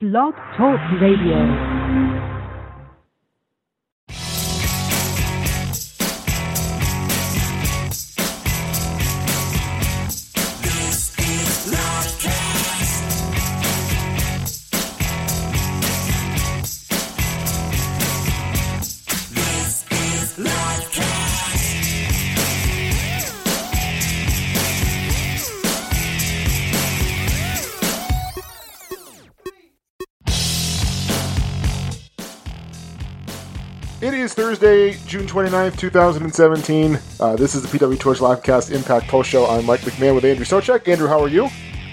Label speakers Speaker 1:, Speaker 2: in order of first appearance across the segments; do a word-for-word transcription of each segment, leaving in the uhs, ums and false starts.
Speaker 1: Blog Talk Radio.
Speaker 2: It is Thursday, June twenty-ninth, twenty seventeen. Uh, this is the P W Torch Livecast Impact Post Show. I'm Mike McMahon with Andrew Socek. Andrew, how are you?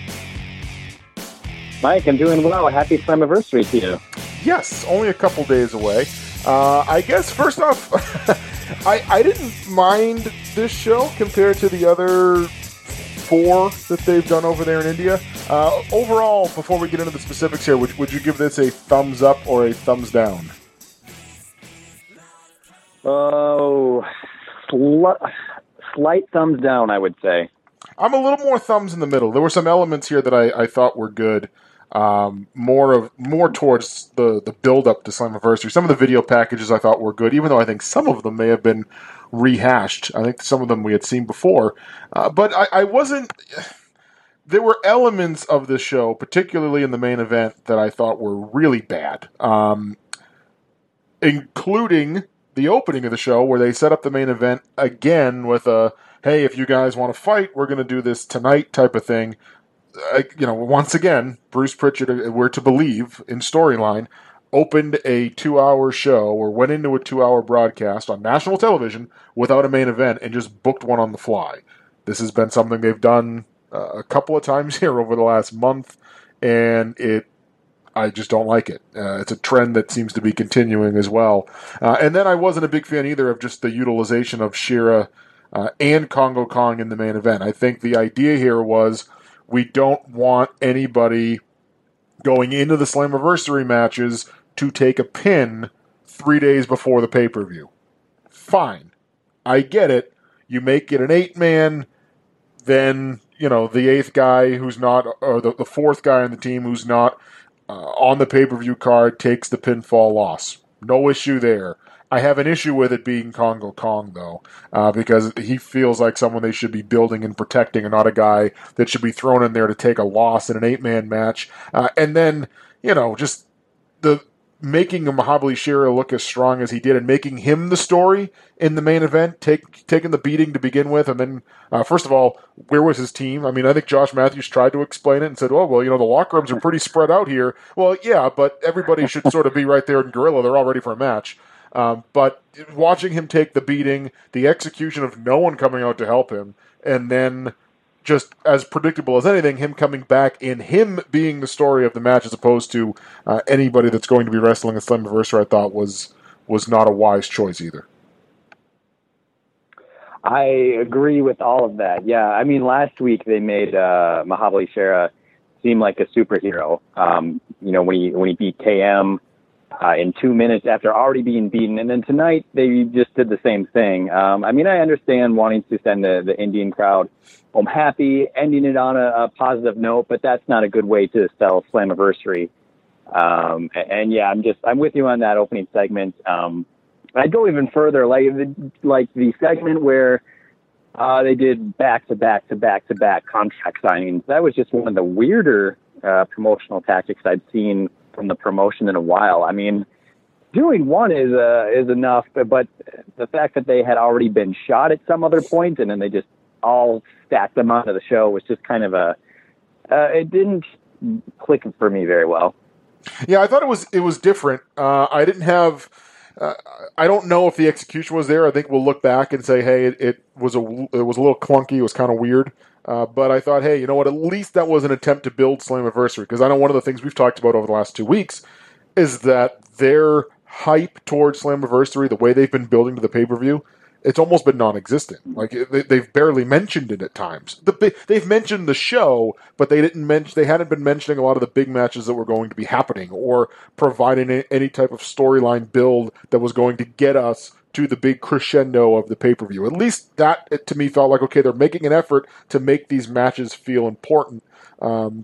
Speaker 3: Mike, I'm doing well. Happy Slammiversary to you.
Speaker 2: Yes, only a couple days away. Uh, I guess, first off, I, I didn't mind this show compared to the other four that they've done over there in India. Uh, overall, before we get into the specifics here, would, would you give this a thumbs up or a thumbs down?
Speaker 3: Oh, sl- slight thumbs down, I would say.
Speaker 2: I'm a little more thumbs in the middle. There were some elements here that I, I thought were good. Um, more of more towards the, the build-up to Slammiversary. Some of the video packages I thought were good, even though I think some of them may have been rehashed. I think some of them we had seen before. Uh, but I, I wasn't... There were elements of this show, particularly in the main event, that I thought were really bad. Um, including the opening of the show, where they set up the main event again with a, hey, if you guys want to fight, we're going to do this tonight type of thing. Uh, you know, once again, Bruce Pritchard, we're to believe, in storyline, opened a two-hour show or went into a two-hour broadcast on national television without a main event and just booked one on the fly. This has been something they've done uh, a couple of times here over the last month, and it I just don't like it. Uh, it's a trend that seems to be continuing as well. Uh, and then I wasn't a big fan either of just the utilization of Shera uh, and Kongo Kong in the main event. I think the idea here was we don't want anybody going into the Slammiversary matches to take a pin three days before the pay-per-view. Fine. I get it. You make it an eight-man, then, you know, the eighth guy who's not, or the, the fourth guy on the team who's not Uh, on the pay-per-view card takes the pinfall loss. No issue there. I have an issue with it being Kongo Kong, though, uh, because he feels like someone they should be building and protecting and not a guy that should be thrown in there to take a loss in an eight-man match. Uh, and then, you know, just the making Mahabali Shera look as strong as he did and making him the story in the main event, take, taking the beating to begin with, and then, uh, first of all, where was his team? I mean, I think Josh Matthews tried to explain it and said, oh, well, you know, the locker rooms are pretty spread out here. Well, yeah, but everybody should sort of be right there in Gorilla. They're all ready for a match. Um, but watching him take the beating, the execution of no one coming out to help him, and then just as predictable as anything, him coming back in him being the story of the match as opposed to uh, anybody that's going to be wrestling at Slammiversary, I thought was was not a wise choice either.
Speaker 3: I agree with all of that. Yeah, I mean, last week they made uh, Mahabali Shera seem like a superhero. Um, you know, when he when he beat K M uh, in two minutes after already being beaten, and then tonight they just did the same thing. Um, I mean, I understand wanting to send the, the Indian crowd home happy, ending it on a, a positive note, but that's not a good way to sell Slammiversary. Um, and, and yeah, I'm just I'm with you on that opening segment. Um, I'd go even further, like the, like the segment where uh, they did back to back to back to back contract signings. That was just one of the weirder uh, promotional tactics I've seen from the promotion in a while. I mean, doing one is uh, is enough, but, but the fact that they had already been shot at some other point and then they just all stacked them onto the show was just kind of a uh, it didn't click for me very well.
Speaker 2: Yeah, I thought it was it was different. Uh, I didn't have. Uh, I don't know if the execution was there. I think we'll look back and say, hey, it, it was a it was a little clunky. It was kind of weird. Uh, but I thought, hey, you know what? At least that was an attempt to build Slammiversary, because I know one of the things we've talked about over the last two weeks is that their hype towards Slammiversary, the way they've been building to the pay per view, it's almost been non-existent. Like they, they've barely mentioned it at times. The, they've mentioned the show, but they didn't mention. They hadn't been mentioning a lot of the big matches that were going to be happening, or providing any type of storyline build that was going to get us to the big crescendo of the pay-per-view. At least that, it, to me, felt like, okay, they're making an effort to make these matches feel important. Um,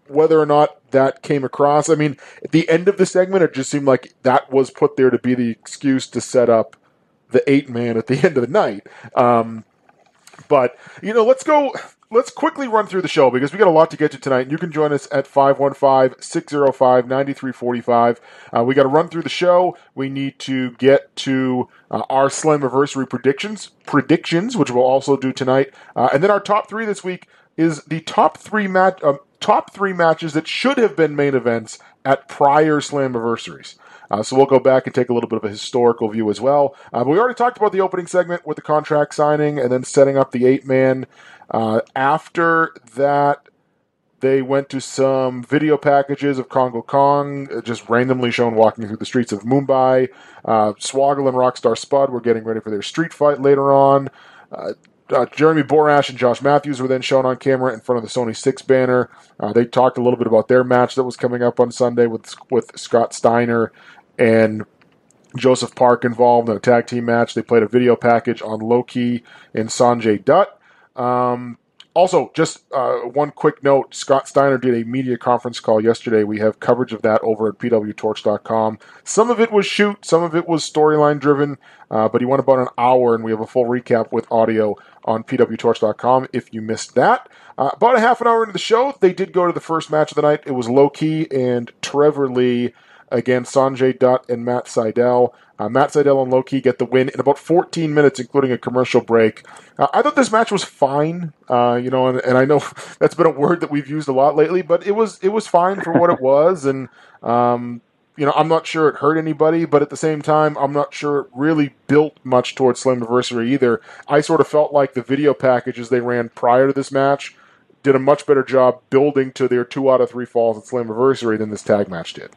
Speaker 2: whether or not that came across. I mean, at the end of the segment, it just seemed like that was put there to be the excuse to set up the eight man at the end of the night. Um, but, you know, let's go, let's quickly run through the show because we got a lot to get to tonight. You can join us at five one five, six oh five, nine three four five. Uh, we got to run through the show. We need to get to uh, our Slammiversary predictions, predictions, which we'll also do tonight. Uh, and then our top three this week is the top three match, uh, top three matches that should have been main events at prior Slammiversaries. Uh, so we'll go back and take a little bit of a historical view as well. Uh, but we already talked about the opening segment with the contract signing and then setting up the eight-man. Uh, after that, they went to some video packages of Kongo Kong, just randomly shown walking through the streets of Mumbai. Uh, Swoggle and Rockstar Spud were getting ready for their street fight later on. Uh, Uh, Jeremy Borash and Josh Matthews were then shown on camera in front of the Sony six banner. Uh, they talked a little bit about their match that was coming up on Sunday with with Scott Steiner and Joseph Park involved in a tag team match. They played a video package on Low-Ki and Sanjay Dutt. Um, also, just uh, one quick note, Scott Steiner did a media conference call yesterday. We have coverage of that over at P W torch dot com. Some of it was shoot, some of it was storyline driven, uh, but he went about an hour, and we have a full recap with audio on P W torch dot com if you missed that. Uh, about a half an hour into the show, they did go to the first match of the night. It was Low-Ki and Trevor Lee against Sanjay Dutt and Matt Sydal. Uh, Matt Sydal and Low-Ki get the win in about fourteen minutes, including a commercial break. Uh, I thought this match was fine, uh, you know, and, and I know that's been a word that we've used a lot lately, but it was it was fine for what it was, and um, you know, I'm not sure it hurt anybody, but at the same time, I'm not sure it really built much towards Slammiversary either. I sort of felt like the video packages they ran prior to this match did a much better job building to their two out of three falls at Slammiversary than this tag match did.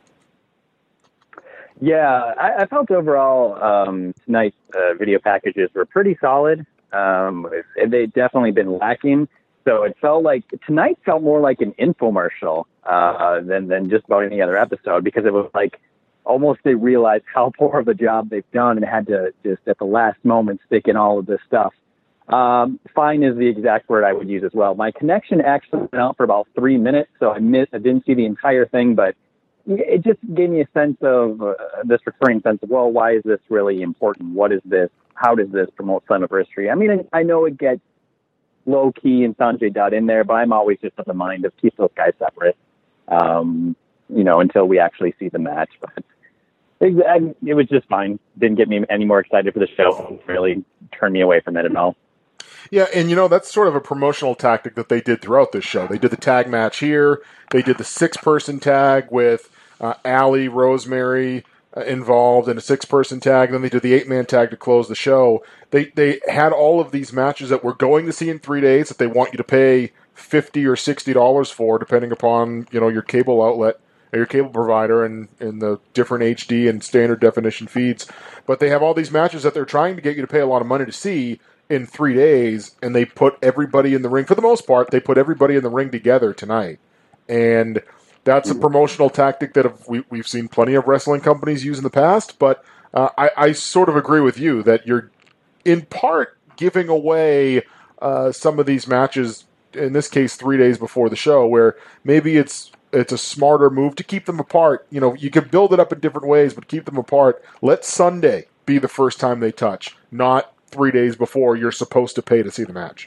Speaker 3: Yeah, I, I felt overall um, tonight's uh, video packages were pretty solid. Um, they'd definitely been lacking. So it felt like tonight felt more like an infomercial uh, than than just about any other episode, because it was like almost they realized how poor of a job they've done and had to just at the last moment stick in all of this stuff. Um, fine is the exact word I would use as well. My connection actually went out for about three minutes, so I missed. I didn't see the entire thing, but it just gave me a sense of uh, this recurring sense of, well, why is this really important? What is this? How does this promote Slammiversary? I mean, I know it gets Low-Ki and Sanjay Dutt in there, but I'm always just of the mind of keep those guys separate, um, you know, until we actually see the match. But it, it was just fine. Didn't get me any more excited for the show. Really turned me away from it at all.
Speaker 2: Yeah, and you know, that's sort of a promotional tactic that they did throughout this show. They did the tag match here. They did the six-person tag with uh, Allie, Rosemary uh, involved in a six-person tag. Then they did the eight-man tag to close the show. They they had all of these matches that we're going to see in three days that they want you to pay fifty dollars or sixty dollars for, depending upon, you know, your cable outlet or your cable provider and, and the different H D and standard definition feeds. But they have all these matches that they're trying to get you to pay a lot of money to see in three days, and they put everybody in the ring. For the most part, they put everybody in the ring together tonight. And that's a promotional tactic that have, we, we've seen plenty of wrestling companies use in the past, but uh, I, I sort of agree with you that you're, in part, giving away uh, some of these matches, in this case, three days before the show, where maybe it's it's a smarter move to keep them apart. You know, you can build it up in different ways, but keep them apart. Let Sunday be the first time they touch, not three days before you're supposed to pay to see the match.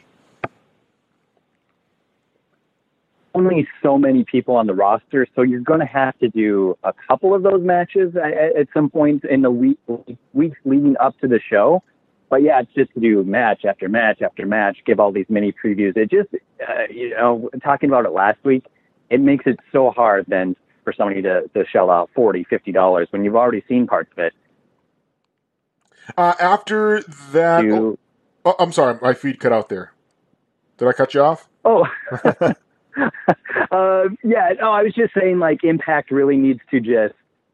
Speaker 3: Only so many people on the roster, so you're going to have to do a couple of those matches at, at some point in the week, weeks leading up to the show. But yeah, it's just to do match after match after match, give all these mini previews. It just, uh, you know, talking about it last week, it makes it so hard then for somebody to, to shell out forty dollars, fifty dollars when you've already seen parts of it.
Speaker 2: Uh, after that,
Speaker 3: to,
Speaker 2: oh, oh, I'm sorry, my feed cut out there. Did I cut you off?
Speaker 3: Oh, uh, yeah, no, I was just saying, like, Impact really needs to just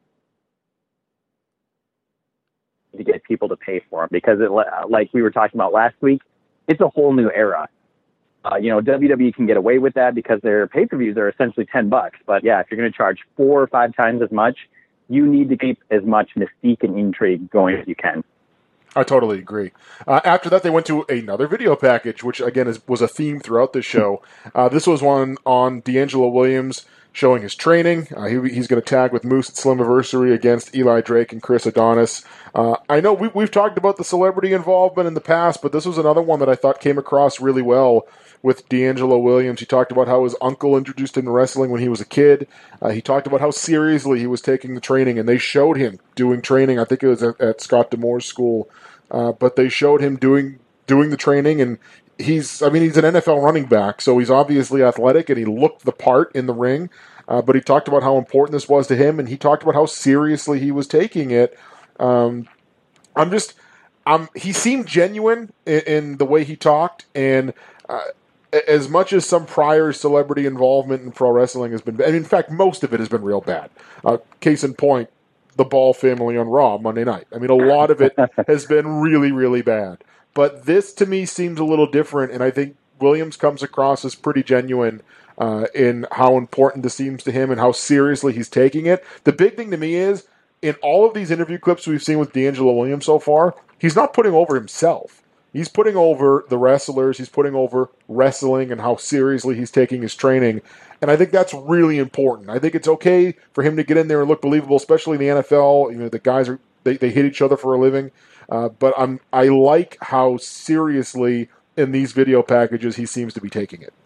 Speaker 3: to get people to pay for them, because it, like we were talking about last week, it's a whole new era. Uh, you know, W W E can get away with that because their pay-per-views are essentially ten bucks. But yeah, if you're going to charge four or five times as much, you need to keep as much mystique and intrigue going as you can.
Speaker 2: I totally agree. Uh, after that, they went to another video package, which again is, was a theme throughout the show. Uh, this was one on D'Angelo Williams showing his training. Uh, he, he's going to tag with Moose at Slammiversary against Eli Drake and Chris Adonis. Uh, I know we, we've talked about the celebrity involvement in the past, but this was another one that I thought came across really well with D'Angelo Williams. He talked about how his uncle introduced him to wrestling when he was a kid. Uh, he talked about how seriously he was taking the training, and they showed him doing training. I think it was at, at Scott D'Amour's school, uh, but they showed him doing doing the training, and he's, I mean, he's an N F L running back, so he's obviously athletic, and he looked the part in the ring, uh, but he talked about how important this was to him, and he talked about how seriously he was taking it. Um, I'm just, um, he seemed genuine in, in the way he talked, and uh, as much as some prior celebrity involvement in pro wrestling has been, and in fact, most of it has been real bad. Uh, case in point, the Ball family on Raw Monday night. I mean, a lot of it has been really, really bad. But this, to me, seems a little different, and I think Williams comes across as pretty genuine uh, in how important this seems to him and how seriously he's taking it. The big thing to me is, in all of these interview clips we've seen with D'Angelo Williams so far, he's not putting over himself. He's putting over the wrestlers, he's putting over wrestling and how seriously he's taking his training. And I think that's really important. I think it's okay for him to get in there and look believable, especially in the N F L. You know, the guys are they, they hit each other for a living. Uh, but I'm I like how seriously in these video packages he seems to be taking it.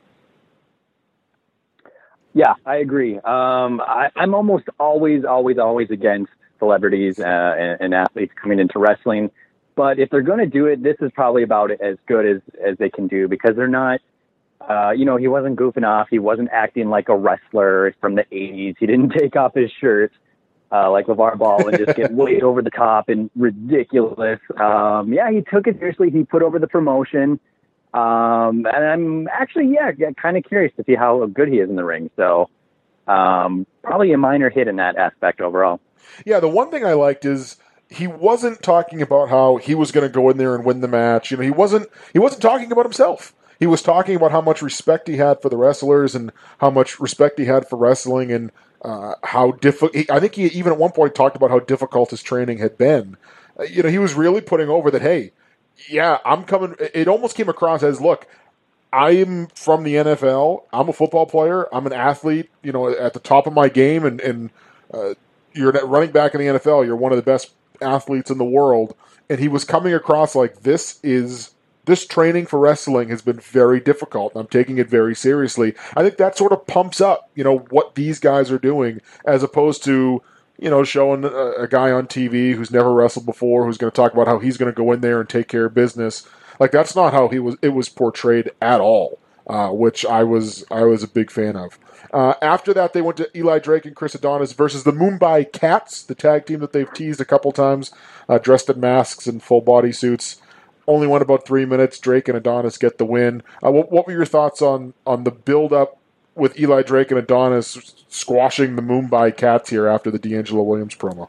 Speaker 3: Yeah, I agree. Um, I, I'm almost always, always, always against celebrities uh, and, and athletes coming into wrestling. But if they're going to do it, this is probably about as good as, as they can do, because they're not, uh, you know, he wasn't goofing off. He wasn't acting like a wrestler from the eighties. He didn't take off his shirt uh, like LeVar Ball and just get way over the top and ridiculous. Um, yeah, he took it seriously. He put over the promotion. Um, and I'm actually, yeah, kind of curious to see how good he is in the ring. So um, probably a minor hit in that aspect overall.
Speaker 2: Yeah, the one thing I liked is he wasn't talking about how he was going to go in there and win the match. You know, he wasn't he wasn't talking about himself. He was talking about how much respect he had for the wrestlers and how much respect he had for wrestling and uh, how difficult. I think he even at one point talked about how difficult his training had been. Uh, you know, he was really putting over that, hey, yeah, I'm coming. It almost came across as, look, I'm from the N F L. I'm a football player. I'm an athlete, you know, at the top of my game, and, and uh, you're running back in the N F L. You're one of the best athletes in the world. And he was coming across like, this is this training for wrestling has been very difficult, and I'm taking it very seriously. I think that sort of pumps up, you know, what these guys are doing, as opposed to, you know, showing a, a guy on T V who's never wrestled before, who's going to talk about how he's going to go in there and take care of business. Like, that's not how he was. It was portrayed at all, uh, which I was I was a big fan of. Uh, after that, they went to Eli Drake and Chris Adonis versus the Mumbai Cats, the tag team that they've teased a couple times, uh, dressed in masks and full body suits. Only went about three minutes. Drake and Adonis get the win. Uh, what, what were your thoughts on on the build up with Eli Drake and Adonis squashing the Mumbai Cats here after the D'Angelo Williams promo?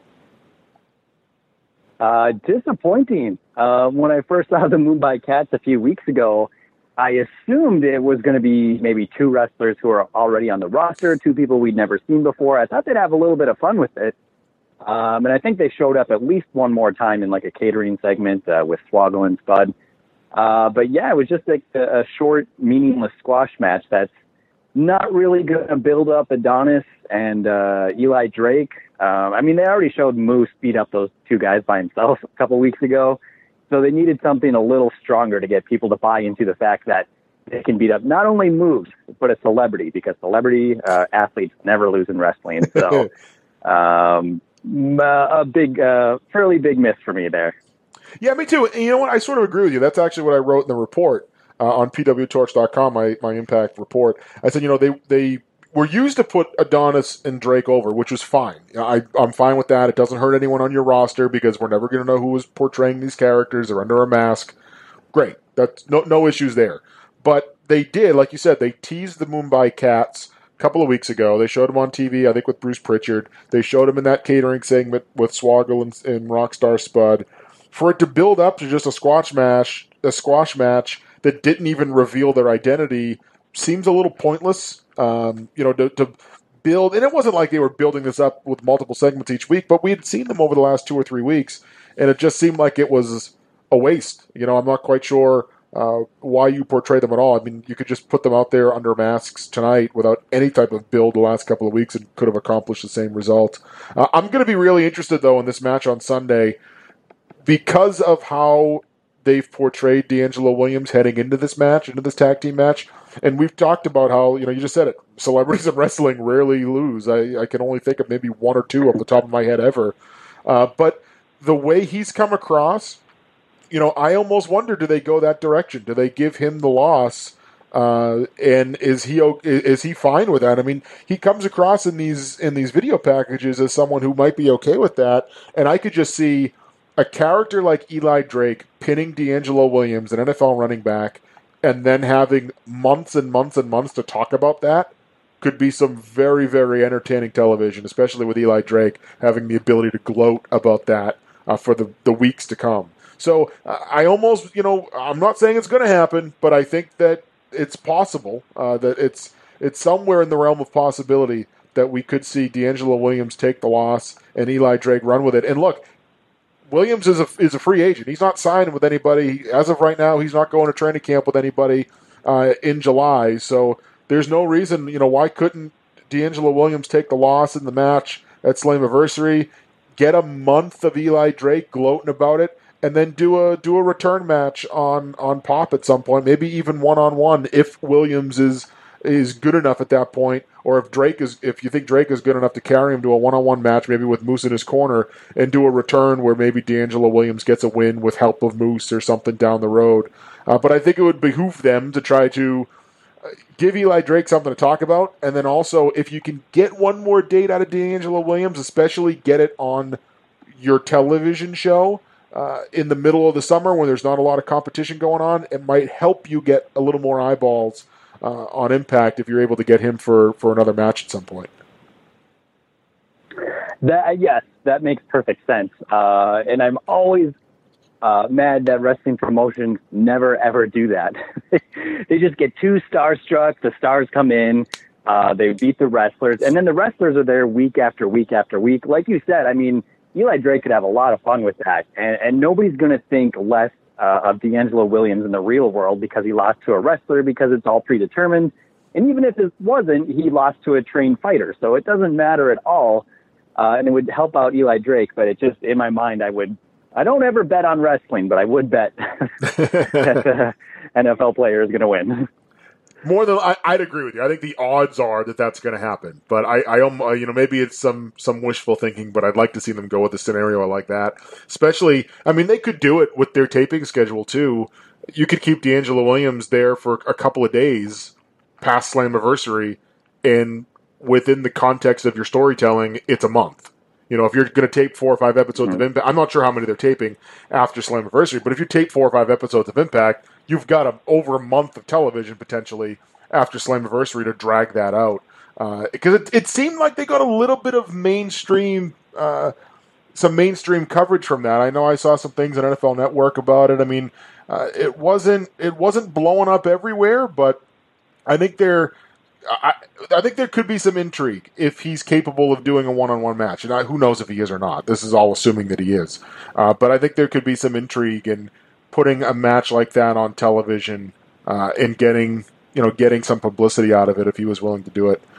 Speaker 3: Uh, disappointing. Uh, when I first saw the Mumbai Cats a few weeks ago, I assumed it was going to be maybe two wrestlers who are already on the roster, two people we'd never seen before. I thought they'd have a little bit of fun with it. Um, and I think they showed up at least one more time in like a catering segment uh, with Swoggle and Spud. Uh, but yeah, it was just like a, a short, meaningless squash match that's not really going to build up Adonis and uh, Eli Drake. Um, I mean, they already showed Moose beat up those two guys by himself a couple weeks ago. So they needed something a little stronger to get people to buy into the fact that they can beat up not only Moose, but a celebrity, because celebrity uh, athletes never lose in wrestling. So um, a big, uh, fairly big miss for me there.
Speaker 2: Yeah, me too. And you know what? I sort of agree with you. That's actually what I wrote in the report uh, on P W torch dot com, my, my Impact report. I said, you know, they they were used to put Adonis and Drake over, which was fine. I, I'm fine with that. It doesn't hurt anyone on your roster because we're never going to know who is portraying these characters. They're under a mask. Great. That's no no issues there. But they did, like you said, they teased the Mumbai Cats a couple of weeks ago. They showed them on T V, I think, with Bruce Pritchard. They showed them in that catering segment with Swoggle and, and Rockstar Spud. For it to build up to just a squash match, a squash match that didn't even reveal their identity seems a little pointless. Um, you know, to, to build, and it wasn't like they were building this up with multiple segments each week, but we had seen them over the last two or three weeks, and it just seemed like it was a waste. You know, I'm not quite sure uh, why you portray them at all. I mean, you could just put them out there under masks tonight without any type of build the last couple of weeks and could have accomplished the same result. Uh, I'm going to be really interested, though, in this match on Sunday because of how they've portrayed D'Angelo Williams heading into this match, into this tag team match. And we've talked about how, you know, you just said it, celebrities in wrestling rarely lose. I, I can only think of maybe one or two off the top of my head ever. Uh, but the way he's come across, you know, I almost wonder, do they go that direction? Do they give him the loss? Uh, and is he is he fine with that? I mean, he comes across in these in these video packages as someone who might be okay with that. And I could just see a character like Eli Drake pinning D'Angelo Williams, an N F L running back, and then having months and months and months to talk about that could be some very, very entertaining television, especially with Eli Drake having the ability to gloat about that uh, for the, the weeks to come. So uh, I almost, you know, I'm not saying it's going to happen, but I think that it's possible, uh, that it's it's somewhere in the realm of possibility that we could see D'Angelo Williams take the loss and Eli Drake run with it. And look, Williams is a is a free agent. He's not signed with anybody. As of right now, he's not going to training camp with anybody uh, in July. So there's no reason, you know, why couldn't D'Angelo Williams take the loss in the match at Slammiversary, get a month of Eli Drake gloating about it, and then do a do a return match on, on Pop at some point, maybe even one-on-one if Williams is is good enough at that point, or if Drake is, if you think Drake is good enough to carry him to a one-on-one match, maybe with Moose in his corner, and do a return where maybe D'Angelo Williams gets a win with help of Moose or something down the road. Uh, but I think it would behoove them to try to give Eli Drake something to talk about, and then also, if you can get one more date out of D'Angelo Williams, especially get it on your television show uh, in the middle of the summer when there's not a lot of competition going on, it might help you get a little more eyeballs Uh, on Impact if you're able to get him for, for another match at some point.
Speaker 3: That yes, that makes perfect sense. Uh, and I'm always uh, mad that wrestling promotions never ever do that. They just get too starstruck. The stars come in, uh, they beat the wrestlers, and then the wrestlers are there week after week after week. Like you said, I mean, Eli Drake could have a lot of fun with that, and, and nobody's going to think less Uh, of D'Angelo Williams in the real world because he lost to a wrestler, because it's all predetermined. And even if it wasn't, he lost to a trained fighter. So it doesn't matter at all. Uh, and it would help out Eli Drake. But it just, in my mind, I would, I don't ever bet on wrestling, but I would bet that the N F L player is going to win.
Speaker 2: More than I, I'd agree with you. I think the odds are that that's going to happen. But I, I, uh, you know, maybe it's some some wishful thinking. But I'd like to see them go with a scenario like that. Especially, I mean, they could do it with their taping schedule too. You could keep D'Angelo Williams there for a couple of days past Slammiversary, and within the context of your storytelling, it's a month. You know, if you're going to tape four or five episodes mm-hmm. of Impact, I'm not sure how many they're taping after Slammiversary, but if you tape four or five episodes of Impact, you've got a, over a month of television potentially after Slammiversary to drag that out. Because uh, it, it seemed like they got a little bit of mainstream, uh, some mainstream coverage from that. I know I saw some things on N F L Network about it. I mean, uh, it wasn't it wasn't blowing up everywhere, but I think they're. I, I think there could be some intrigue if he's capable of doing a one-on-one match. And I, who knows if he is or not. This is all assuming that he is. Uh, but I think there could be some intrigue in putting a match like that on television uh, and getting, you know, getting some publicity out of it if he was willing to do it.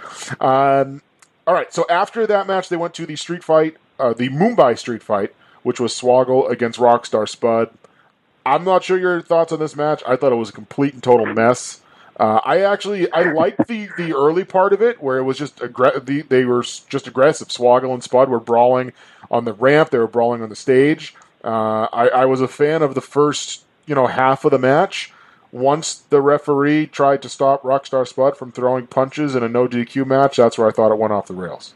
Speaker 2: Um, all right, so after that match, they went to the street fight, uh, the Mumbai street fight, which was Swoggle against Rockstar Spud. I'm not sure your thoughts on this match. I thought it was a complete and total mess. Uh, I actually I liked the, the early part of it where it was just aggr- the, they were just aggressive. Swoggle and Spud were brawling on the ramp. They were brawling on the stage. Uh, I, I was a fan of the first you know half of the match. Once the referee tried to stop Rockstar Spud from throwing punches in a no D Q match, that's where I thought it went off the rails.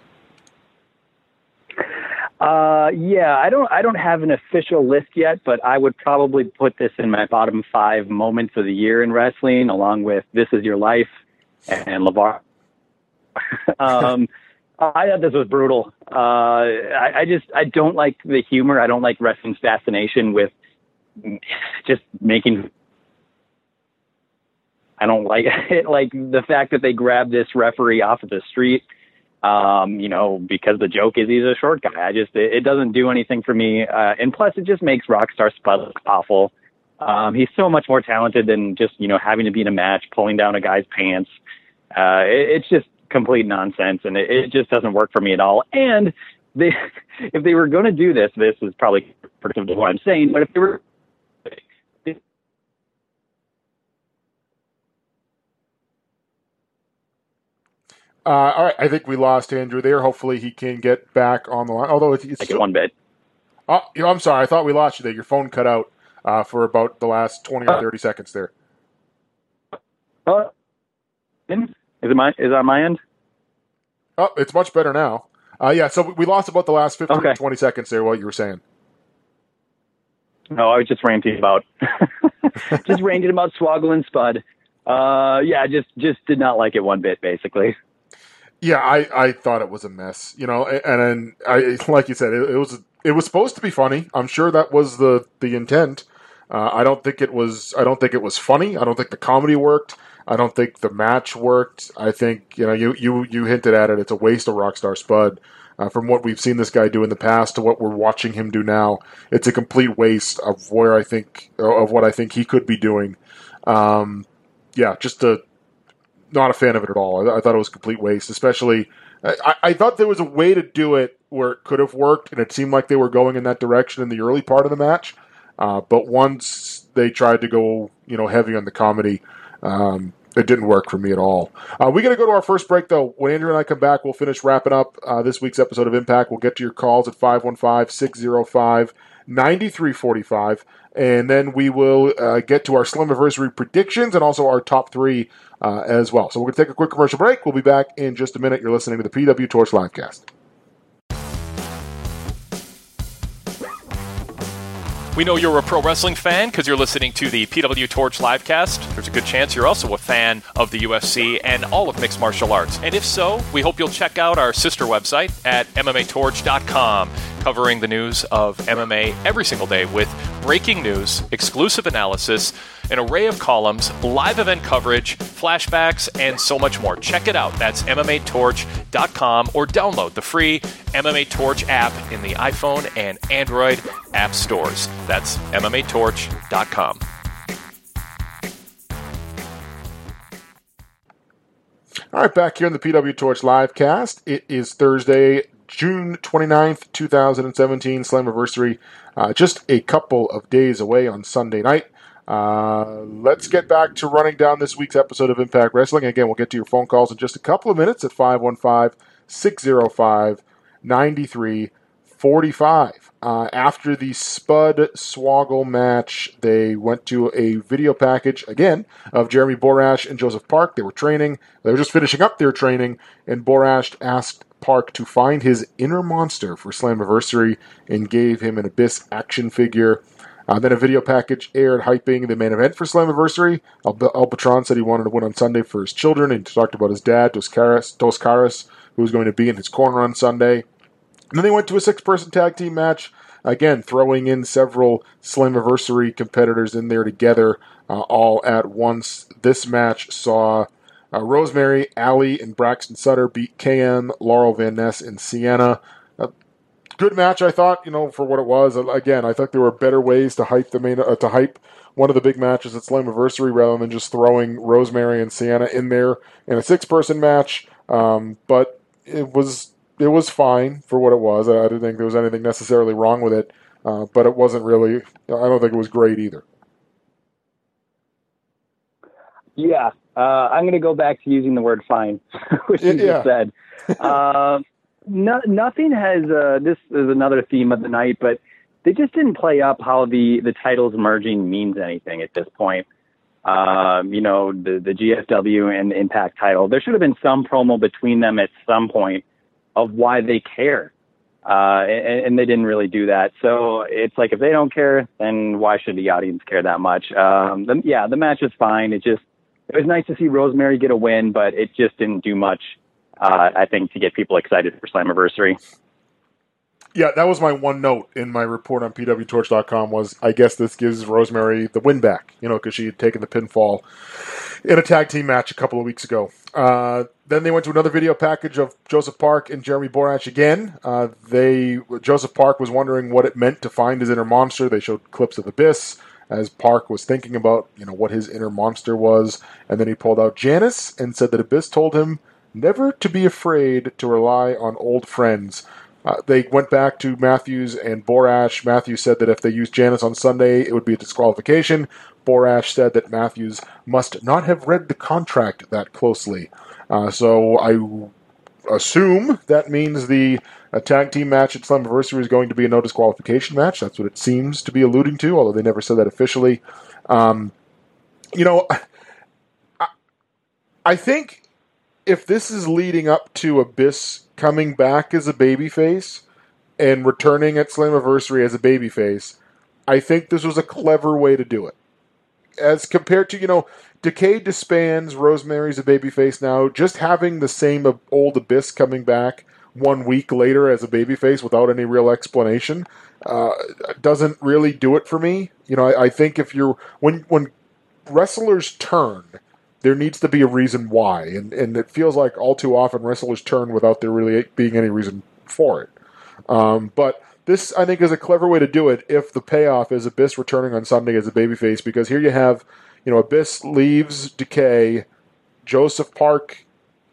Speaker 3: Uh, yeah, I don't, I don't have an official list yet, but I would probably put this in my bottom five moments of the year in wrestling, along with This Is Your Life and LeVar. um, I thought this was brutal. Uh, I, I just, I don't like the humor. I don't like wrestling's fascination with just making, I don't like it. Like the fact that they grabbed this referee off of the street Um, you know, because the joke is he's a short guy. I just, it, it doesn't do anything for me. Uh, and plus it just makes Rockstar Spud look awful. Um, he's so much more talented than just, you know, having to be in a match, pulling down a guy's pants. Uh, it, it's just complete nonsense, and it, it just doesn't work for me at all. And they, if they were going to do this, this is probably predictive of what I'm saying, but if they were,
Speaker 2: Uh, all right, I think we lost Andrew there. Hopefully he can get back on the line. Although it's, it's
Speaker 3: like one bit.
Speaker 2: Oh, you know, I'm sorry. I thought we lost you there. Your phone cut out uh, for about the last twenty or thirty seconds there.
Speaker 3: Uh, is it my, is it on my end?
Speaker 2: Oh, it's much better now. Uh, yeah, so we lost about the last fifteen,
Speaker 3: okay.
Speaker 2: twenty seconds there, what you were saying.
Speaker 3: No, I was just ranting about, just ranting about Swoggle and Spud. Uh, yeah, just, just did not like it one bit, basically.
Speaker 2: Yeah, I, I thought it was a mess, you know, and then I, like you said, it, it was it was supposed to be funny. I'm sure that was the the intent. Uh, I don't think it was. I don't think it was funny. I don't think the comedy worked. I don't think the match worked. I think you know you you you hinted at it. It's a waste of Rockstar Spud. Uh, from what we've seen this guy do in the past to what we're watching him do now, it's a complete waste of where I think of what I think he could be doing. Um, yeah, just a. Not a fan of it at all. I, I thought it was a complete waste, especially I, I thought there was a way to do it where it could have worked, and it seemed like they were going in that direction in the early part of the match. Uh, but once they tried to go, you know, heavy on the comedy, um, it didn't work for me at all. Uh, we got to go to our first break, though. When Andrew and I come back, we'll finish wrapping up uh, this week's episode of Impact. We'll get to your calls at five one five, six oh five, nine three four five, and then we will uh, get to our Slammiversary predictions and also our top three Uh, as well. So we're going to take a quick commercial break. We'll be back in just a minute. You're listening to the P W Torch Livecast.
Speaker 4: We know you're a pro wrestling fan because you're listening to the P W Torch Livecast. There's a good chance you're also a fan of the U F C and all of mixed martial arts. And if so, we hope you'll check out our sister website at M M A torch dot com, covering the news of M M A every single day with breaking news, exclusive analysis, an array of columns, live event coverage, flashbacks, and so much more. Check it out. That's M M A torch dot com, or download the free M M A Torch app in the iPhone and Android app stores. That's M M A torch dot com.
Speaker 2: All right, back here in the P W Torch Livecast. It is Thursday, June twenty-ninth, twenty seventeen, Slammiversary. Uh, just a couple of days away on Sunday night. Uh, let's get back to running down this week's episode of Impact Wrestling. Again, we'll get to your phone calls in just a couple of minutes at five one five, six oh five, nine three four five. Uh, after the Spud Swoggle match, they went to a video package, again, of Jeremy Borash and Joseph Park. They were training. They were just finishing up their training, and Borash asked Park to find his inner monster for Slammiversary and gave him an Abyss action figure. Uh, then a video package aired hyping the main event for Slammiversary. El, El Patron said he wanted to win on Sunday for his children, and he talked about his dad, Dos Caras, Dos Caras, who was going to be in his corner on Sunday. And then they went to a six-person tag team match, again, throwing in several Slammiversary competitors in there together uh, all at once. This match saw uh, Rosemary, Allie, and Braxton Sutter beat K M, Laurel Van Ness, and Sienna. Uh, good match, I thought, you know, for what it was. Again, I thought there were better ways to hype the main uh, to hype one of the big matches at Slammiversary rather than just throwing Rosemary and Sienna in there in a six-person match. Um, but it was... It was fine for what it was. I didn't think there was anything necessarily wrong with it, uh, but it wasn't really, I don't think it was great either.
Speaker 3: Yeah, uh, I'm going to go back to using the word fine, which you
Speaker 2: yeah.
Speaker 3: just said. uh, no, nothing has, uh, this is another theme of the night, but they just didn't play up how the, the titles merging means anything at this point. Um, you know, the, the G F W and the Impact title. There should have been some promo between them at some point of why they care. Uh, and, and they didn't really do that. So it's like, if they don't care, then why should the audience care that much? Um, the, yeah, the match was fine. It just, it was nice to see Rosemary get a win, but it just didn't do much, uh, I think, to get people excited for Slammiversary.
Speaker 2: Yeah, that was my one note in my report on P W torch dot com was, I guess this gives Rosemary the win back, you know, because she had taken the pinfall in a tag team match a couple of weeks ago. Uh, then they went to another video package of Joseph Park and Jeremy Borash again. Uh, they Joseph Park was wondering what it meant to find his inner monster. They showed clips of Abyss as Park was thinking about, you know, what his inner monster was. And then he pulled out Janice and said that Abyss told him never to be afraid to rely on old friends. Uh, they went back to Matthews and Borash. Matthews said that if they used Janice on Sunday, it would be a disqualification. Borash said that Matthews must not have read the contract that closely. Uh, so I assume that means the uh, tag team match at Slammiversary is going to be a no disqualification match. That's what it seems to be alluding to, although they never said that officially. Um, you know, I, I think if this is leading up to Abyss coming back as a babyface and returning at Slammiversary as a babyface, I think this was a clever way to do it. As compared to, you know, Decay disbands, Rosemary's a babyface now. Just having the same old Abyss coming back one week later as a babyface without any real explanation uh, doesn't really do it for me. You know, I, I think if you're when when wrestlers turn, there needs to be a reason why, and and it feels like all too often wrestlers turn without there really being any reason for it. Um, but this, I think, is a clever way to do it if the payoff is Abyss returning on Sunday as a babyface, because here you have, you know, Abyss leaves Decay, Joseph Park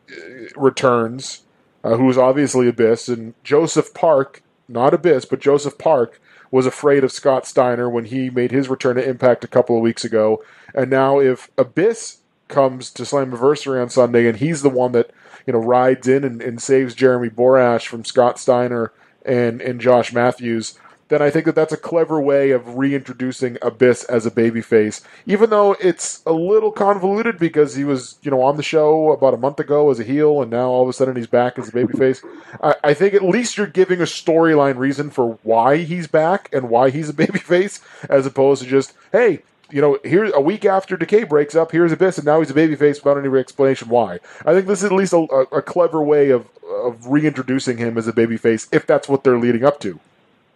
Speaker 2: returns, uh, who's obviously Abyss, and Joseph Park, not Abyss, but Joseph Park, was afraid of Scott Steiner when he made his return to Impact a couple of weeks ago, and now if Abyss comes to Slammiversary on Sunday and he's the one that, you know, rides in and, and saves Jeremy Borash from Scott Steiner and and Josh Matthews, then I think that that's a clever way of reintroducing Abyss as a babyface, even though it's a little convoluted because he was, you know, on the show about a month ago as a heel, and now all of a sudden he's back as a babyface. I, I think at least you're giving a storyline reason for why he's back and why he's a babyface, as opposed to just, hey, you know, here a week after Decay breaks up, here's Abyss, and now he's a babyface without any explanation why. I think this is at least a, a clever way of of reintroducing him as a babyface, if that's what they're leading up to.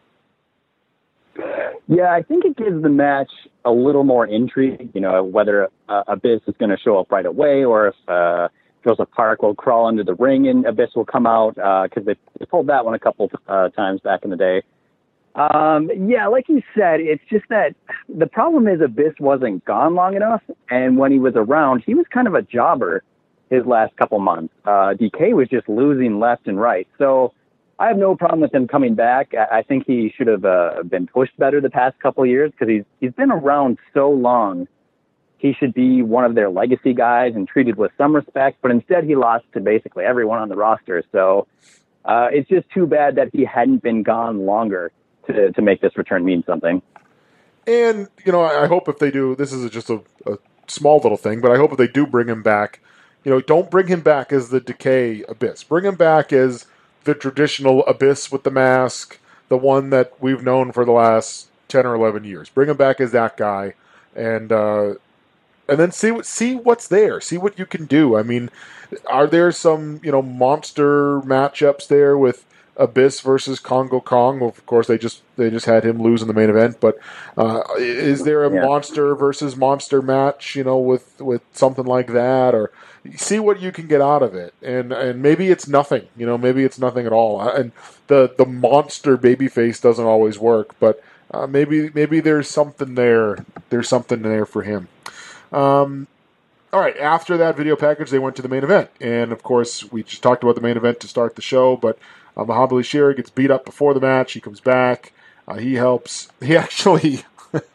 Speaker 3: Yeah, I think it gives the match a little more intrigue, you know, whether uh, Abyss is going to show up right away or if uh, Joseph Park will crawl into the ring and Abyss will come out, because uh, they, they pulled that one a couple uh, times back in the day. Um, yeah, like you said, it's just that the problem is Abyss wasn't gone long enough, and when he was around, he was kind of a jobber his last couple months. Uh, D K was just losing left and right. So I have no problem with him coming back. I, I think he should have uh, been pushed better the past couple of years because he's he's been around so long. He should be one of their legacy guys and treated with some respect, but instead he lost to basically everyone on the roster. So uh, it's just too bad that he hadn't been gone longer to to make this return mean something.
Speaker 2: And, you know, I hope if they do, this is just a, a small little thing, but I hope if they do bring him back, you know, don't bring him back as the Decay Abyss. Bring him back as the traditional Abyss with the mask, the one that we've known for the last ten or eleven years. Bring him back as that guy, and uh, and then see what see what's there. See what you can do. I mean, are there some, you know, monster matchups there with Abyss versus Congo Kong? Well, of course, they just they just had him lose in the main event. But uh, is there a yeah. monster versus monster match? You know, with with something like that, or see what you can get out of it, and and maybe it's nothing. You know, maybe it's nothing at all. And the the monster babyface doesn't always work, but uh, maybe maybe there's something there. There's something there for him. Um, all right. After that video package, they went to the main event, and of course, we just talked about the main event to start the show. But uh, Mahabali Shera gets beat up before the match. He comes back. Uh, he helps. He actually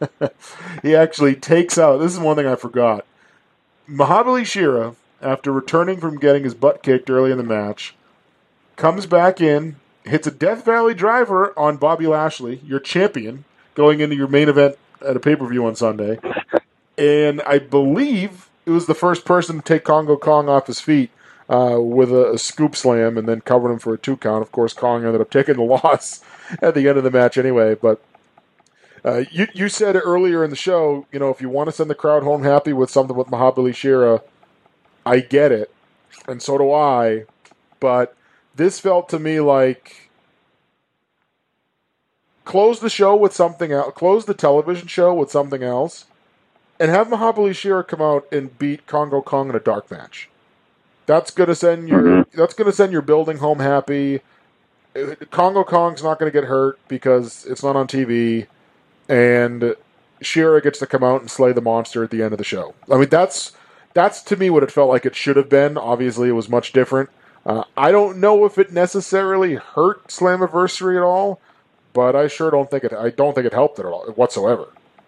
Speaker 2: he actually takes out. This is one thing I forgot. Mahabali Shera, after returning from getting his butt kicked early in the match, comes back in, hits a Death Valley driver on Bobby Lashley, your champion, going into your main event at a pay-per-view on Sunday. And I believe it was the first person to take Congo Kong off his feet uh, with a, a scoop slam and then covered him for a two count. Of course, Kong ended up taking the loss at the end of the match anyway. But uh, you, you said earlier in the show, you know, if you want to send the crowd home happy with something with Mahabali Shera, I get it, and so do I, but this felt to me like close the show with something else, close the television show with something else, and have Mahabali Shera come out and beat Congo Kong in a dark match. That's gonna send your
Speaker 3: Mm-hmm.
Speaker 2: that's gonna send your building home happy. Congo Kong's not going to get hurt because it's not on T V, and Shera gets to come out and slay the monster at the end of the show. I mean, that's that's to me what it felt like it should have been. Obviously, it was much different. Uh, I don't know if it necessarily hurt Slammiversary at all, but I sure don't think it. I don't think it helped it at all whatsoever.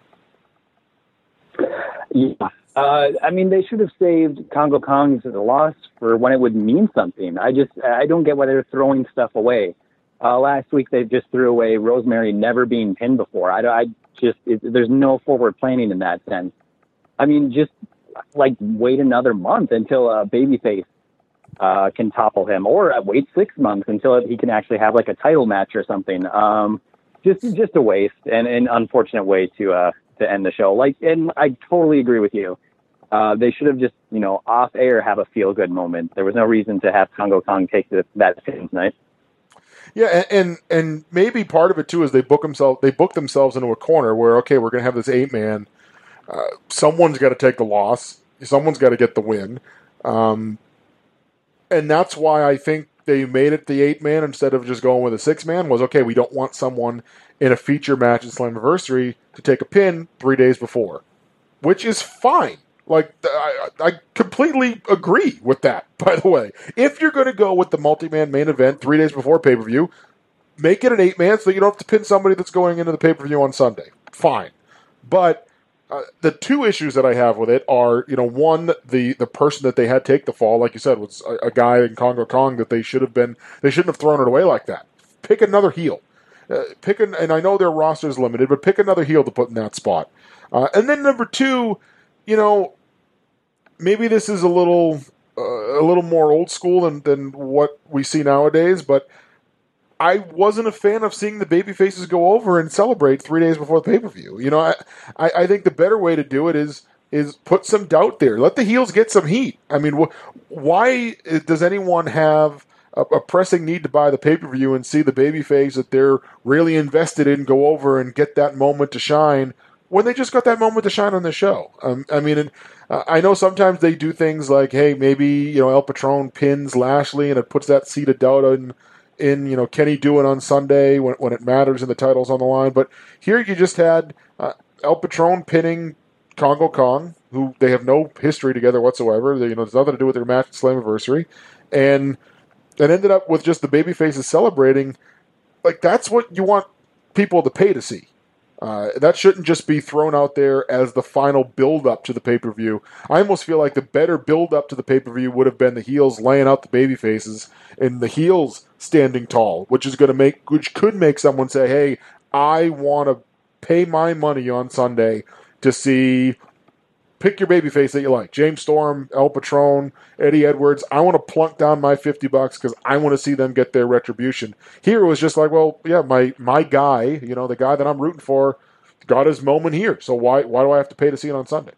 Speaker 3: Yeah. Uh, I mean, they should have saved Congo Kong's loss for when it would mean something. I just, I don't get why they're throwing stuff away. Uh, last week, they just threw away Rosemary never being pinned before. I, I just, it, there's no forward planning in that sense. I mean, just like wait another month until a babyface uh, can topple him, or uh, wait six months until he can actually have like a title match or something. Um, just, just a waste and an unfortunate way to, uh, to end the show. Like, and I totally agree with you. Uh, they should have just, you know, off air have a feel good moment. There was no reason to have Congo Kong take the, that pin tonight.
Speaker 2: Yeah, and, and and maybe part of it too is they book themselves they book themselves into a corner where okay, we're going to have this eight man. Uh, someone's got to take the loss. Someone's got to get the win, um, and that's why I think they made it the eight man instead of just going with a six man. Was okay, we don't want someone in a feature match at Slammiversary to take a pin three days before, which is fine. Like, I, I completely agree with that, by the way. If you're going to go with the multi-man main event three days before pay-per-view, make it an eight-man so you don't have to pin somebody that's going into the pay-per-view on Sunday. Fine. But uh, the two issues that I have with it are, you know, one, the, the person that they had take the fall, like you said, was a, a guy in Congo Kong that they should have been, they shouldn't have thrown it away like that. Pick another heel. Uh, pick an, and I know their roster is limited, but pick another heel to put in that spot. Uh, and then number two, you know, maybe this is a little uh, a little more old school than, than what we see nowadays, but I wasn't a fan of seeing the baby faces go over and celebrate three days before the pay-per-view. You know, I, I, I think the better way to do it is is put some doubt there. Let the heels get some heat. I mean, wh- why does anyone have a, a pressing need to buy the pay-per-view and see the baby face that they're really invested in go over and get that moment to shine when they just got that moment to shine on the show? Um, I mean, and, uh, I know sometimes they do things like, hey, maybe, you know, El Patron pins Lashley and it puts that seed of doubt in, in, you know, can he do it on Sunday when, when it matters and the title's on the line? But here you just had uh, El Patron pinning Congo Kong, who they have no history together whatsoever. They, you know, there's nothing to do with their match at Slammiversary. And it ended up with just the baby faces celebrating. Like, that's what you want people to pay to see. Uh, that shouldn't just be thrown out there as the final build-up to the pay-per-view. I almost feel like the better build-up to the pay-per-view would have been the heels laying out the baby faces and the heels standing tall, which is going to make, which could make someone say, "Hey, I want to pay my money on Sunday to see." Pick your babyface that you like. James Storm, El Patron, Eddie Edwards. I want to plunk down my fifty bucks because I want to see them get their retribution. Here it was just like, well, yeah, my my guy, you know, the guy that I'm rooting for, got his moment here. So why why do I have to pay to see it on Sunday?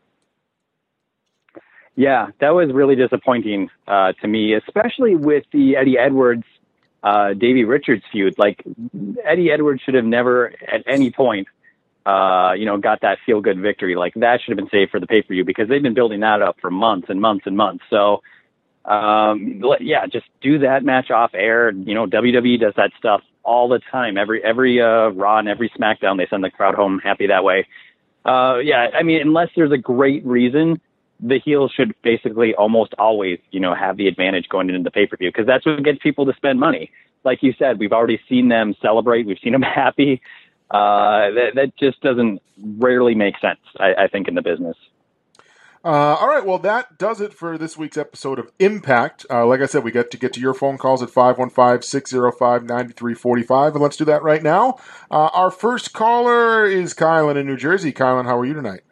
Speaker 3: Yeah, that was really disappointing uh, to me, especially with the Eddie Edwards, uh, Davey Richards feud. Like, Eddie Edwards should have never at any point Uh, you know, got that feel-good victory. Like, that should have been saved for the pay-per-view because they've been building that up for months and months and months. So, um, yeah, just do that match off air. You know, W W E does that stuff all the time. Every every uh, Raw and every SmackDown, they send the crowd home happy that way. Uh, yeah, I mean, unless there's a great reason, the heels should basically almost always, you know, have the advantage going into the pay-per-view because that's what gets people to spend money. Like you said, we've already seen them celebrate. We've seen them happy. Uh, that, that just doesn't rarely make sense, I, I think, in the business.
Speaker 2: Uh, all right, well, that does it for this week's episode of Impact. Uh, like I said, we get to get to your phone calls at five one five, six oh five, nine three four five, and let's do that right now. Uh, our first caller is Kylan in New Jersey. Kylan, how are you tonight?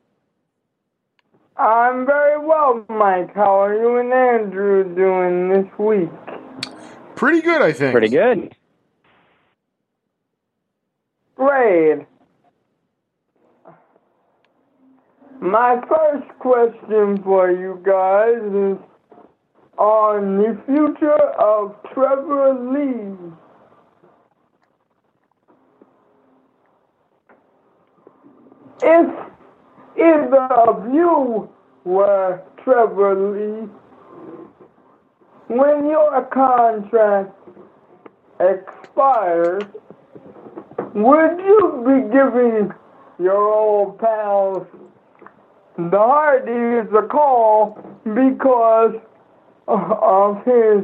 Speaker 5: I'm very well, Mike. How are you and Andrew doing this week?
Speaker 2: Pretty good, I think.
Speaker 3: Pretty good.
Speaker 5: Great. My first question for you guys is on the future of Trevor Lee. If either of you were Trevor Lee, when your contract expires, would you be giving your old pals the Hardys a call because of his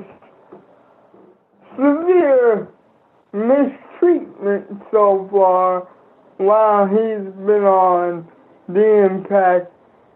Speaker 5: severe mistreatment so far while he's been on the Impact?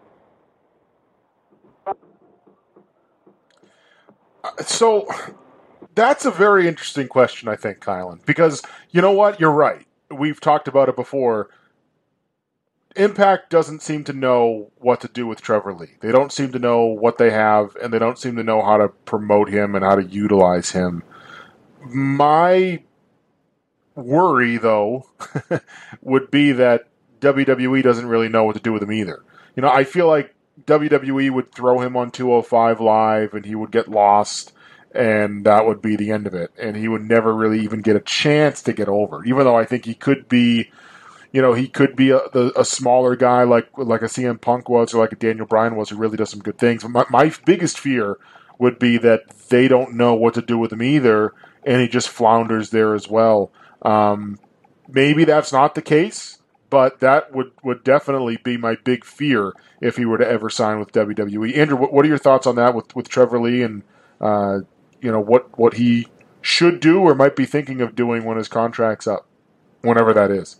Speaker 2: So that's a very interesting question, I think, Kylan, because you know what? You're right. We've talked about it before. Impact doesn't seem to know what to do with Trevor Lee. They don't seem to know what they have, and they don't seem to know how to promote him and how to utilize him. My worry, though, would be that W W E doesn't really know what to do with him either. You know, I feel like W W E would throw him on two oh five Live, and he would get lost, and that would be the end of it. And he would never really even get a chance to get over, even though I think he could be... You know, he could be a, a smaller guy like like a C M Punk was or like a Daniel Bryan was who really does some good things. But my, my biggest fear would be that they don't know what to do with him either, and he just flounders there as well. Um, maybe that's not the case, but that would, would definitely be my big fear if he were to ever sign with W W E. Andrew, what, what are your thoughts on that with, with Trevor Lee and, uh, you know, what, what he should do or might be thinking of doing when his contract's up, whenever that is?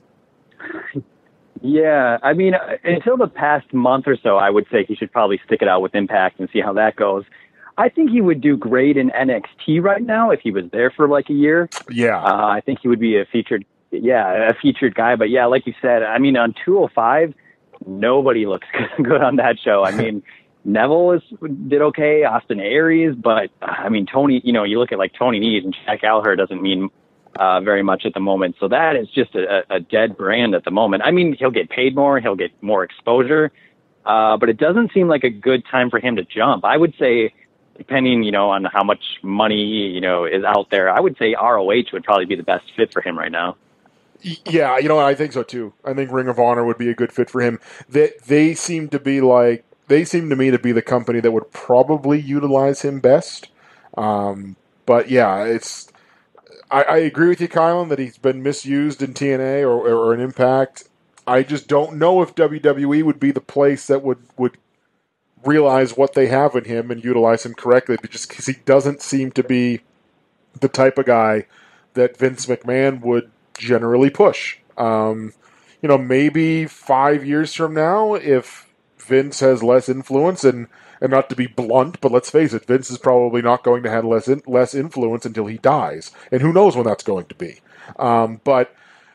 Speaker 3: Yeah, I mean, until the past month or so, I would say he should probably stick it out with Impact and see how that goes. I think he would do great in N X T right now if he was there for like a year.
Speaker 2: Yeah.
Speaker 3: Uh, I think he would be a featured, yeah, a featured guy. But yeah, like you said, I mean, on two oh five, nobody looks good on that show. I mean, Neville is, did okay, Austin Aries, but I mean, Tony, you know, you look at like Tony Nese and Jack Gallagher doesn't mean Uh, very much at the moment. So that is just a, a dead brand at the moment. I mean, he'll get paid more, he'll get more exposure, uh, but it doesn't seem like a good time for him to jump. I would say, depending, you know, on how much money, you know, is out there, I would say R O H would probably be the best fit for him right now.
Speaker 2: Yeah, you know, I think so too. I think Ring of Honor would be a good fit for him. They, they seem to be like, they seem to me to be the company that would probably utilize him best. Um, but yeah, it's, I, I agree with you, Kylan, that he's been misused in T N A or, or in Impact. I just don't know if W W E would be the place that would, would realize what they have in him and utilize him correctly, just because he doesn't seem to be the type of guy that Vince McMahon would generally push. Um, you know, maybe five years from now, if Vince has less influence and And not to be blunt, but let's face it, Vince is probably not going to have less in, less influence until he dies. And who knows when that's going to be. Um, but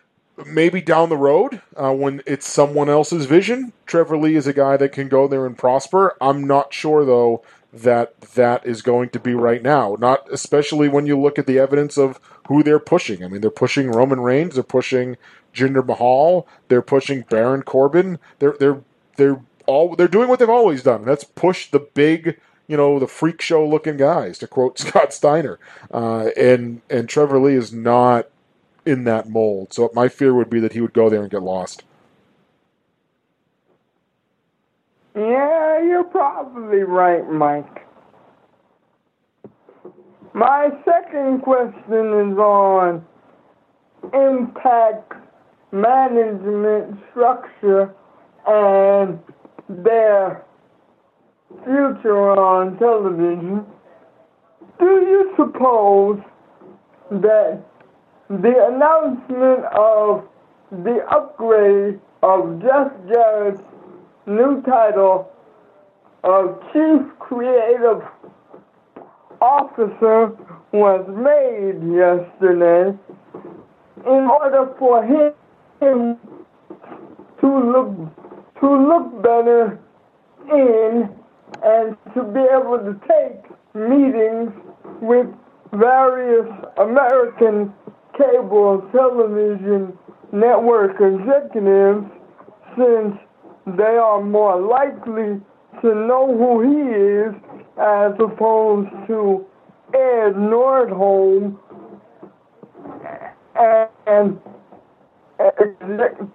Speaker 2: maybe down the road, uh, when it's someone else's vision, Trevor Lee is a guy that can go there and prosper. I'm not sure, though, that that is going to be right now. Not especially when you look at the evidence of who they're pushing. I mean, they're pushing Roman Reigns, they're pushing Jinder Mahal, they're pushing Baron Corbin. They're they're they're all they're doing what they've always done. That's push the big, you know, the freak show looking guys, to quote Scott Steiner. Uh, and and Trevor Lee is not in that mold. So my fear would be that he would go there and get lost.
Speaker 5: Yeah, you're probably right, Mike. My second question is on Impact management structure and their future on television. Do you suppose that the announcement of the upgrade of Jeff Jarrett's new title of Chief Creative Officer was made yesterday in order for him to look to look better in and to be able to take meetings with various American cable television network executives, since they are more likely to know who he is as opposed to Ed Nordholm, and exec-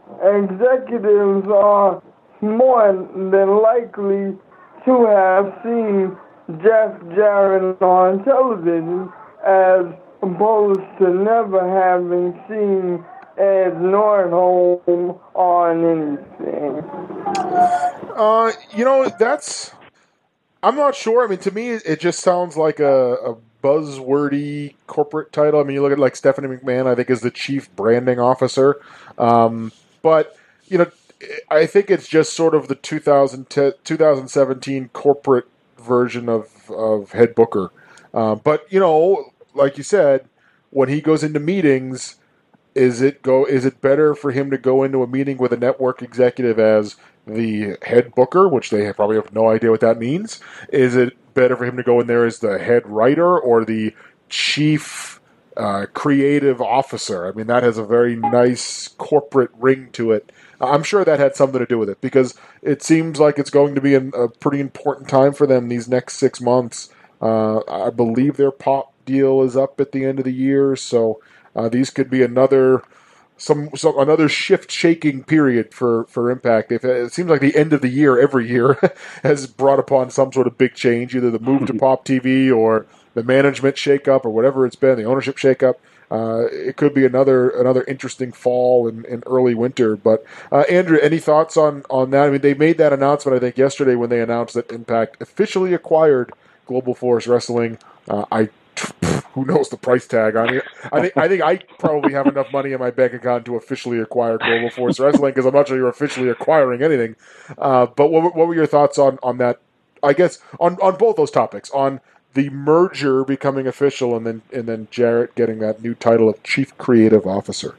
Speaker 5: executives are more than likely to have seen Jeff Jarrett on television as opposed to never having seen Ed Nordholm on anything?
Speaker 2: Uh, you know, that's... I'm not sure. I mean, to me, it just sounds like a, a buzzwordy corporate title. I mean, you look at, like, Stephanie McMahon, I think, is the chief branding officer. Um, but, you know, I think it's just sort of the two thousand ten, twenty seventeen corporate version of, of head booker. Uh, but, you know, like you said, when he goes into meetings, is it go? Is it better for him to go into a meeting with a network executive as the head booker, which they probably have no idea what that means? Is it better for him to go in there as the head writer or the chief uh, creative officer? I mean, that has a very nice corporate ring to it. I'm sure that had something to do with it, because it seems like it's going to be a, a pretty important time for them these next six months. Uh, I believe their pop deal is up at the end of the year, so uh, these could be another some, some another shift-shaking period for, for Impact. They've, it seems like the end of the year every year has brought upon some sort of big change, either the move to Pop T V or the management shakeup or whatever it's been, the ownership shakeup. Uh, it could be another another interesting fall and, and early winter. But uh, Andrew, any thoughts on, on that? I mean, they made that announcement, I think, yesterday when they announced that Impact officially acquired Global Force Wrestling. Uh, I who knows the price tag on it? I think I think I probably have enough money in my bank account to officially acquire Global Force Wrestling, because I'm not sure you're officially acquiring anything. Uh, but what, what were your thoughts on, on that? I guess on, on both those topics, on the merger becoming official, and then and then Jarrett getting that new title of Chief Creative Officer.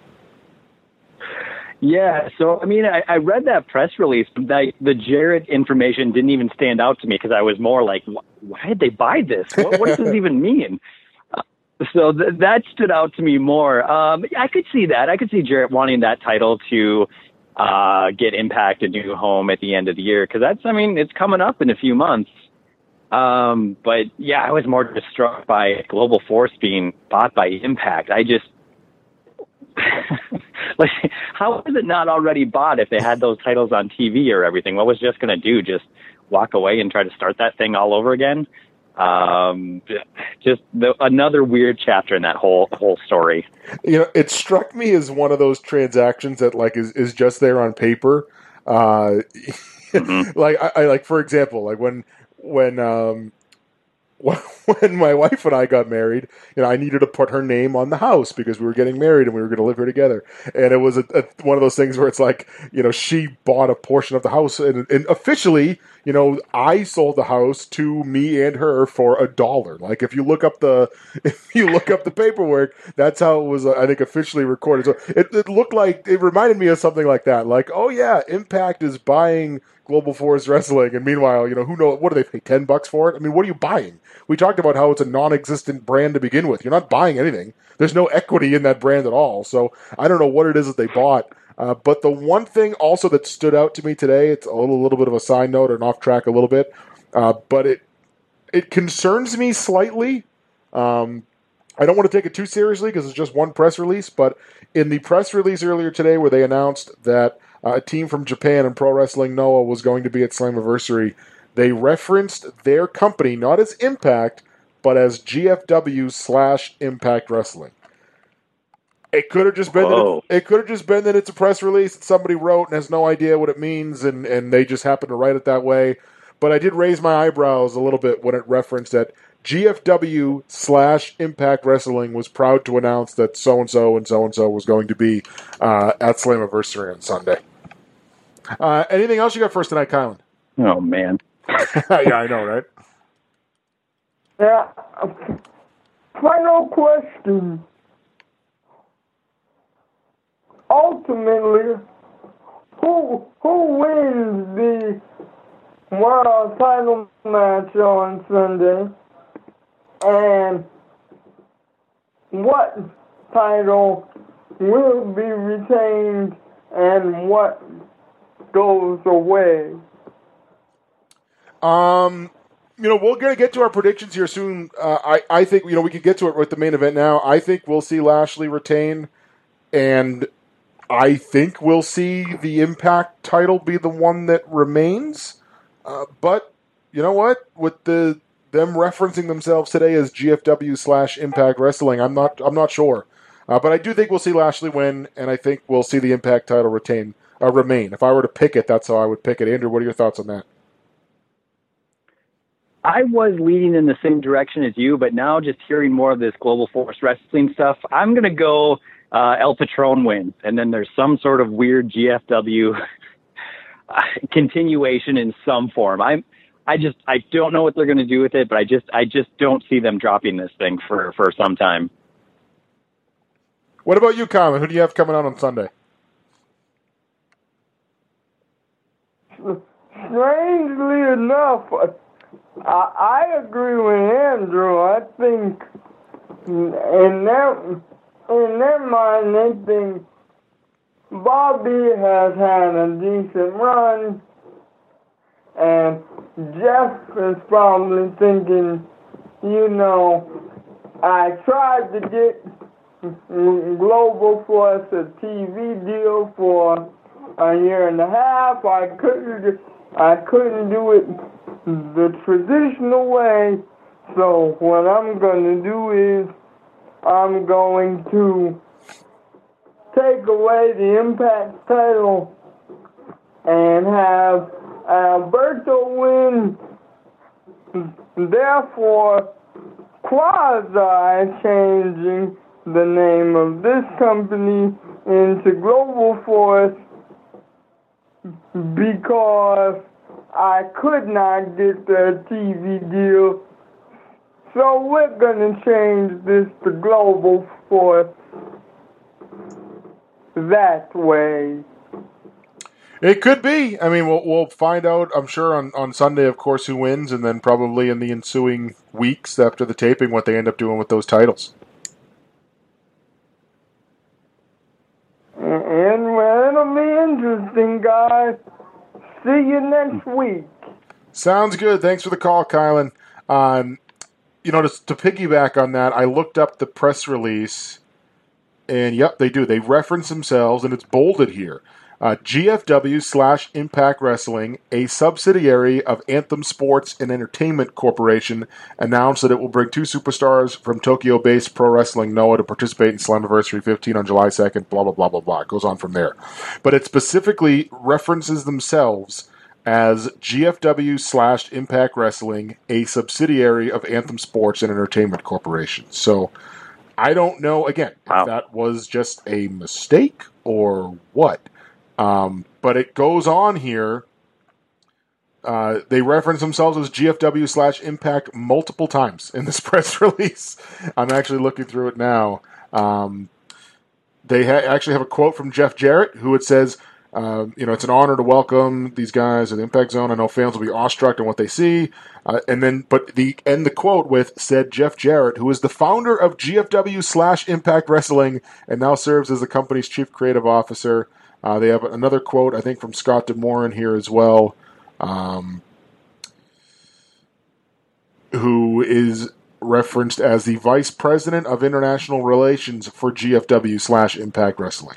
Speaker 3: Yeah, so I mean, I, I read that press release, but the, the Jarrett information didn't even stand out to me, because I was more like, why did they buy this? What, what does this even mean? Uh, so th- that stood out to me more. Um, I could see that. I could see Jarrett wanting that title to uh, get Impact a new home at the end of the year, because that's, I mean, it's coming up in a few months. Um, but yeah, I was more just struck by Global Force being bought by Impact. I just, like, how was it not already bought if they had those titles on T V or everything? What was just going to do? Just walk away and try to start that thing all over again? Um, just the, another weird chapter in that whole, whole story.
Speaker 2: You know, it struck me as one of those transactions that, like, is, is just there on paper. Uh, mm-hmm. like, I, I like, for example, like when, When um, when my wife and I got married, you know, I needed to put her name on the house because we were getting married and we were going to live here together. And it was a, a, one of those things where it's like, you know, she bought a portion of the house, and, and officially, you know, I sold the house to me and her for a dollar. Like, if you look up the if you look up the paperwork, that's how it was, uh, I think, officially recorded. So it, it looked like, it reminded me of something like that. Like, oh yeah, Impact is buying Global Force Wrestling, and meanwhile, you know, who knows, what do they pay, ten bucks for it? I mean, what are you buying? We talked about how it's a non-existent brand to begin with. You're not buying anything. There's no equity in that brand at all. So I don't know what it is that they bought. Uh, but the one thing also that stood out to me today, it's a little, little bit of a side note and off track a little bit, uh, but it it concerns me slightly. Um, I don't want to take it too seriously because it's just one press release, but in the press release earlier today where they announced that uh, a team from Japan and Pro Wrestling Noah was going to be at Slammiversary, they referenced their company not as Impact, but as G F W slash Impact Wrestling. It could have just been that it, it could have just been that it's a press release that somebody wrote and has no idea what it means, and, and they just happen to write it that way. But I did raise my eyebrows a little bit when it referenced that G F W slash Impact Wrestling was proud to announce that so and so and so and so was going to be uh, at Slammiversary on Sunday. Uh, anything else you got for us tonight, Kylan?
Speaker 3: Oh man.
Speaker 2: Yeah, I know, right?
Speaker 5: Yeah. Final question. Ultimately, who who wins the world title match on Sunday, and what title will be retained and what goes away?
Speaker 2: Um, you know, we're going to get to our predictions here soon. Uh, I, I think, you know, we can get to it with the main event now. I think we'll see Lashley retain, and I think we'll see the Impact title be the one that remains. Uh, but, you know what? With the them referencing themselves today as G F W slash Impact Wrestling. I'm not. I'm not sure, uh, but I do think we'll see Lashley win, and I think we'll see the Impact title retain uh, remain. If I were to pick it, that's how I would pick it. Andrew, what are your thoughts on that?
Speaker 3: I was leading in the same direction as you, but now just hearing more of this Global Force Wrestling stuff, I'm going to go uh, El Patron wins, and then there's some sort of weird G F W continuation in some form. I'm, I just, I don't know what they're going to do with it, but I just, I just don't see them dropping this thing for, for some time.
Speaker 2: What about you, Colin? Who do you have coming out on Sunday?
Speaker 5: Strangely enough, I, I agree with Andrew. I think in their, in their mind, they think Bobby has had a decent run, and Jeff is probably thinking, you know, I tried to get Global Force a T V deal for a year and a half. I couldn't, I couldn't do it the traditional way, so what I'm going to do is I'm going to take away the Impact title and have Alberto win, therefore quasi-changing the name of this company into Global Force because I could not get the T V deal. So we're going to change this to Global Force that way.
Speaker 2: It could be. I mean, we'll, we'll find out, I'm sure, on, on Sunday, of course, who wins, and then probably in the ensuing weeks after the taping what they end up doing with those titles.
Speaker 5: And well, it'll be interesting, guys. See you next week.
Speaker 2: Sounds good. Thanks for the call, Kylan. Um, you know, to, to piggyback on that, I looked up the press release, and yep, they do. They reference themselves, and it's bolded here. Uh, G F W slash Impact Wrestling, a subsidiary of Anthem Sports and Entertainment Corporation, announced that it will bring two superstars from Tokyo-based Pro Wrestling Noah to participate in Slammiversary fifteen on July second, blah, blah, blah, blah, blah. It goes on from there. But it specifically references themselves as G F W slash Impact Wrestling, a subsidiary of Anthem Sports and Entertainment Corporation. So I don't know, again,
Speaker 3: wow.
Speaker 2: if that was just a mistake or what. Um, but it goes on here. Uh, they reference themselves as G F W slash Impact multiple times in this press release. I'm actually looking through it now. Um, they ha- actually have a quote from Jeff Jarrett, who it says, uh, you know, it's an honor to welcome these guys at the Impact Zone. I know fans will be awestruck in what they see. Uh, and then, but the end the quote with said Jeff Jarrett, who is the founder of G F W slash Impact Wrestling and now serves as the company's chief creative officer. Uh, they have another quote, I think, from Scott D'Amore in here as well, um, who is referenced as the Vice President of International Relations for G F W slash Impact Wrestling.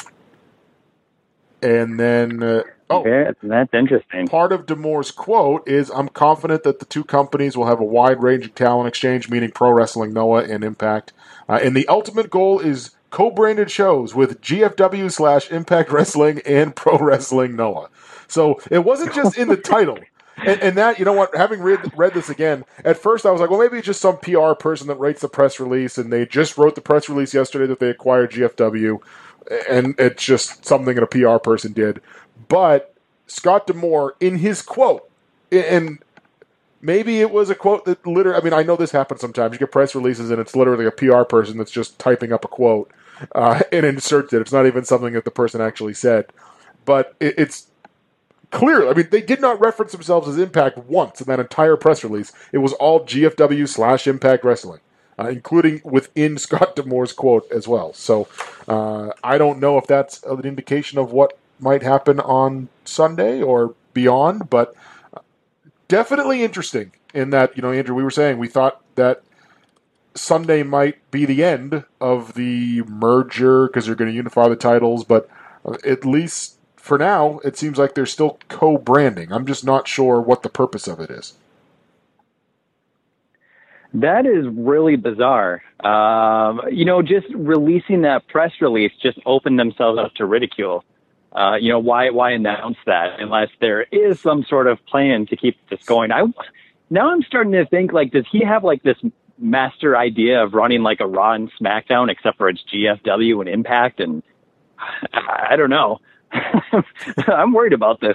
Speaker 2: And then, uh, oh,
Speaker 3: yeah, that's interesting.
Speaker 2: Part of D'Amore's quote is, I'm confident that the two companies will have a wide-ranging talent exchange, meaning Pro Wrestling Noah and Impact. Uh, and the ultimate goal is co-branded shows with G F W slash Impact Wrestling and Pro Wrestling Noah. So it wasn't just in the title. And, and that, you know what, having read, read this again, at first I was like, well, maybe it's just some P R person that writes the press release, and they just wrote the press release yesterday that they acquired G F W, and it's just something that a P R person did. But Scott D'Amore, in his quote, and maybe it was a quote that literally, I mean, I know this happens sometimes. You get press releases and it's literally a P R person that's just typing up a quote uh, and inserts it. It's not even something that the person actually said. But it, it's clear. I mean, they did not reference themselves as Impact once in that entire press release. It was all G F W slash Impact Wrestling, uh, including within Scott D'Amore's quote as well. So uh, I don't know if that's an indication of what might happen on Sunday or beyond, but definitely interesting in that, you know, Andrew, we were saying we thought that Sunday might be the end of the merger because they're going to unify the titles, but at least for now, it seems like they're still co-branding. I'm just not sure what the purpose of it is.
Speaker 3: That is really bizarre. Um, you know, just releasing that press release just opened themselves up to ridicule. Uh, you know, why why announce that unless there is some sort of plan to keep this going? I now I'm starting to think, like, does he have like this master idea of running like a Raw and SmackDown, except for it's G F W and Impact? And I, I don't know. I'm worried about this.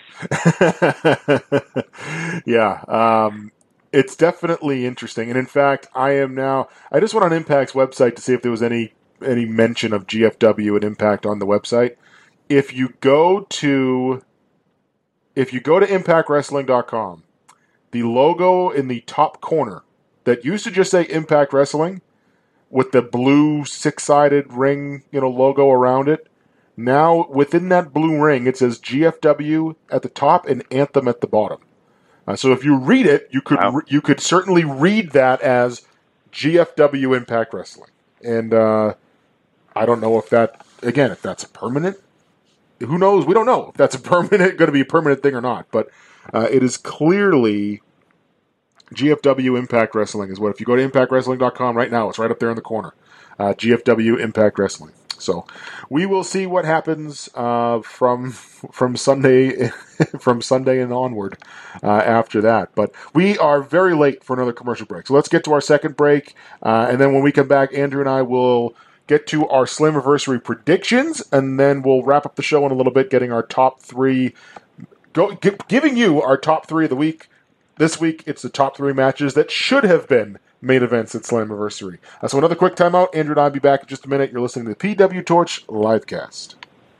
Speaker 2: yeah, um, it's definitely interesting. And in fact, I am now. I just went on Impact's website to see if there was any any mention of G F W and Impact on the website. If you go to if you go to impact wrestling dot com, the logo in the top corner that used to just say Impact Wrestling with the blue six-sided ring, you know, logo around it, now within that blue ring it says G F W at the top and Anthem at the bottom. Uh, so if you read it, you could wow. re- you could certainly read that as G F W Impact Wrestling. And uh, I don't know if that again if that's a permanent. Who knows? We don't know if that's a permanent, going to be a permanent thing or not. But uh, it is clearly G F W Impact Wrestling is what. If you go to impact wrestling dot com right now, it's right up there in the corner. Uh, G F W Impact Wrestling. So we will see what happens uh, from from Sunday from Sunday and onward uh, after that. But we are very late for another commercial break. So let's get to our second break, uh, and then when we come back, Andrew and I will get to our Slammiversary predictions, and then we'll wrap up the show in a little bit, getting our top three, go, gi- giving you our top three of the week. This week, it's the top three matches that should have been main events at Slammiversary. Uh, so another quick timeout. Andrew and I will be back in just a minute. You're listening to the P W Torch Livecast.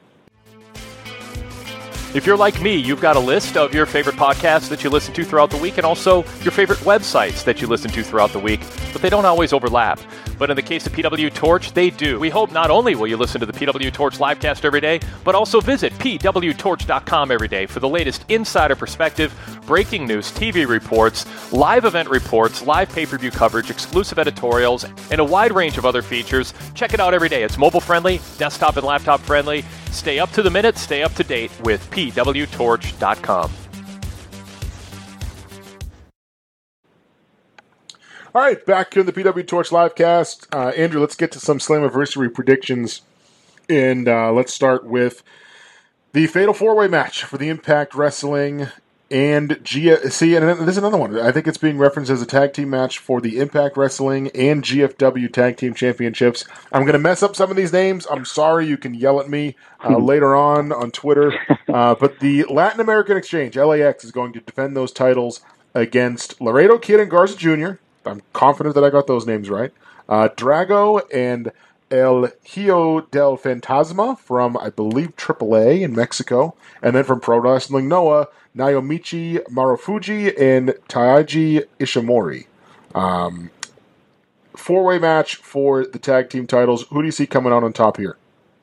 Speaker 4: If you're like me, you've got a list of your favorite podcasts that you listen to throughout the week and also your favorite websites that you listen to throughout the week, but they don't always overlap. But in the case of P W Torch, they do. We hope not only will you listen to the P W Torch Livecast every day, but also visit p w torch dot com every day for the latest insider perspective, breaking news, T V reports, live event reports, live pay-per-view coverage, exclusive editorials, and a wide range of other features. Check it out every day. It's mobile-friendly, desktop and laptop-friendly. Stay up to the minute, stay up to date with p w torch dot com.
Speaker 2: All right, back in the P W Torch Livecast. Uh, Andrew, let's get to some Slammiversary predictions, and uh, let's start with the Fatal four-Way match for the Impact Wrestling and G F... See, and this is another one. I think it's being referenced as a tag team match for the Impact Wrestling and G F W Tag Team Championships. I'm going to mess up some of these names. I'm sorry. You can yell at me uh, later on on Twitter. Uh, but the Latin American Exchange, L A X, is going to defend those titles against Laredo Kid and Garza Junior I'm confident that I got those names right. Uh, Drago and El Hijo del Fantasma from, I believe, triple A in Mexico. And then from Pro Wrestling Noah, Naomichi Marufuji and Taiji Ishimori. Um, four-way match for the tag team titles. Who do you see coming out on top here?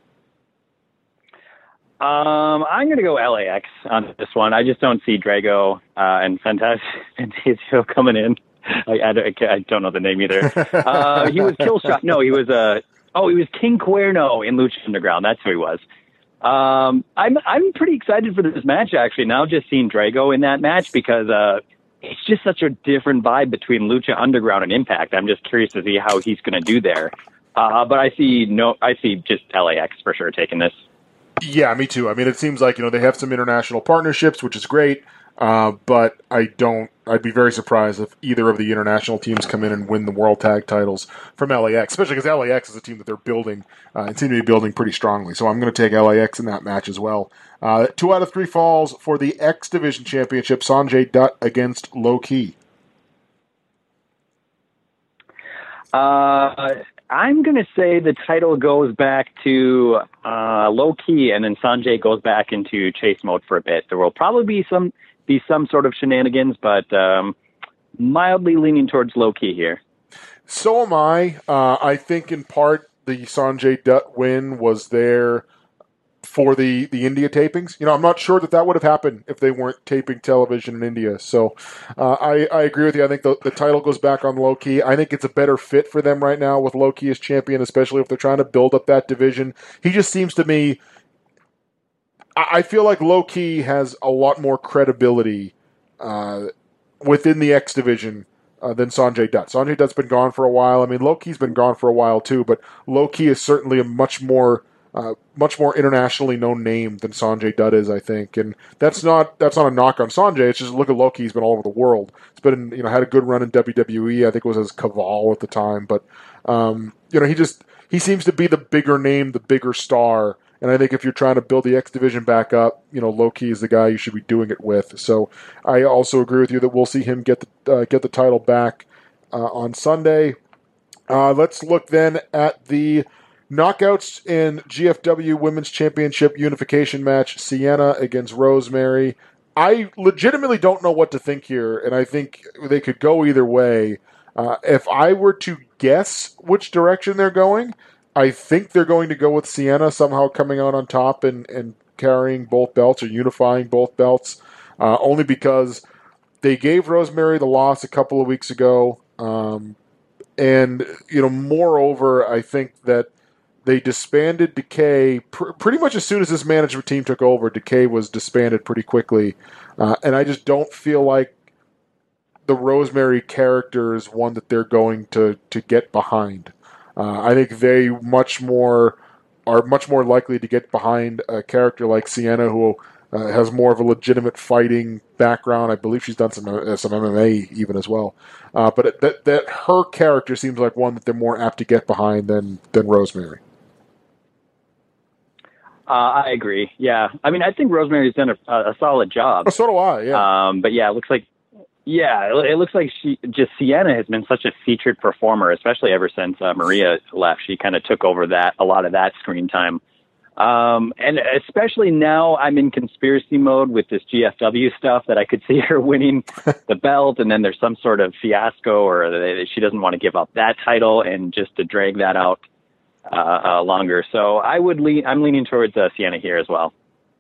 Speaker 3: Um, I'm going to go L A X on this one. I just don't see Drago uh, and Fantas- Fantasio coming in. I, I, I don't know the name either. Uh, he was Killshot. No, he was uh, oh, he was King Cuerno in Lucha Underground. That's who he was. Um, I'm I'm pretty excited for this match actually. Now just seeing Drago in that match because uh, it's just such a different vibe between Lucha Underground and Impact. I'm just curious to see how he's going to do there. Uh, but I see no, I see just L A X for sure taking this.
Speaker 2: Yeah, me too. I mean, it seems like you know they have some international partnerships, which is great. Uh, but I don't. I'd be very surprised if either of the international teams come in and win the World Tag titles from L A X, especially because L A X is a team that they're building uh, and seem to be building pretty strongly. So I'm going to take L A X in that match as well. Uh, two out of three falls for the X Division Championship. Sanjay Dutt against Low Ki.
Speaker 3: Uh, I'm going to say the title goes back to uh, Low Ki, and then Sanjay goes back into chase mode for a bit. There will probably be some. be some sort of shenanigans, but um, mildly leaning towards Low Ki here.
Speaker 2: So am I. Uh, I think in part the Sanjay Dutt win was there for the, the India tapings. You know, I'm not sure that that would have happened if they weren't taping television in India. So uh, I, I agree with you. I think the, the title goes back on Low Ki. I think it's a better fit for them right now with Low Ki as champion, especially if they're trying to build up that division. He just seems to me... I feel like Low Ki has a lot more credibility uh, within the X division uh, than Sanjay Dutt. Sanjay Dutt's been gone for a while. I mean, Low-Ki's been gone for a while too, but Low-Ki is certainly a much more uh, much more internationally known name than Sanjay Dutt is, I think. And that's not that's not a knock on Sanjay. It's just look at Low-Ki. He's been all over the world. He's been in, you know had a good run in W W E. I think it was as Kaval at the time, but um, you know he just he seems to be the bigger name, the bigger star. And I think if you're trying to build the X Division back up, you know, Low-Ki is the guy you should be doing it with. So I also agree with you that we'll see him get the uh, get the title back uh, on Sunday. Uh, let's look then at the knockouts in G F W Women's Championship unification match, Sienna against Rosemary. I legitimately don't know what to think here, and I think they could go either way. Uh, if I were to guess which direction they're going, I think they're going to go with Sienna somehow coming out on top and, and carrying both belts or unifying both belts, uh, only because they gave Rosemary the loss a couple of weeks ago. Um, and, you know, moreover, I think that they disbanded Decay pr- pretty much as soon as this management team took over. Decay was disbanded pretty quickly. Uh, and I just don't feel like the Rosemary character is one that they're going to, to get behind. Uh, I think they much more are much more likely to get behind a character like Sienna, who uh, has more of a legitimate fighting background. I believe she's done some uh, some M M A even as well. Uh, but it, that that her character seems like one that they're more apt to get behind than than Rosemary.
Speaker 3: Uh, I agree. Yeah, I mean, I think Rosemary's done a, a solid job.
Speaker 2: Oh, so do I. Yeah.
Speaker 3: Um, but yeah, it looks like. Yeah, it looks like she just Sienna has been such a featured performer, especially ever since uh, Maria left. She kind of took over that a lot of that screen time, um, and especially now I'm in conspiracy mode with this G F W stuff that I could see her winning the belt, and then there's some sort of fiasco, or they, she doesn't want to give up that title, and just to drag that out uh, uh, longer. So I would lean. I'm leaning towards uh, Sienna here as well.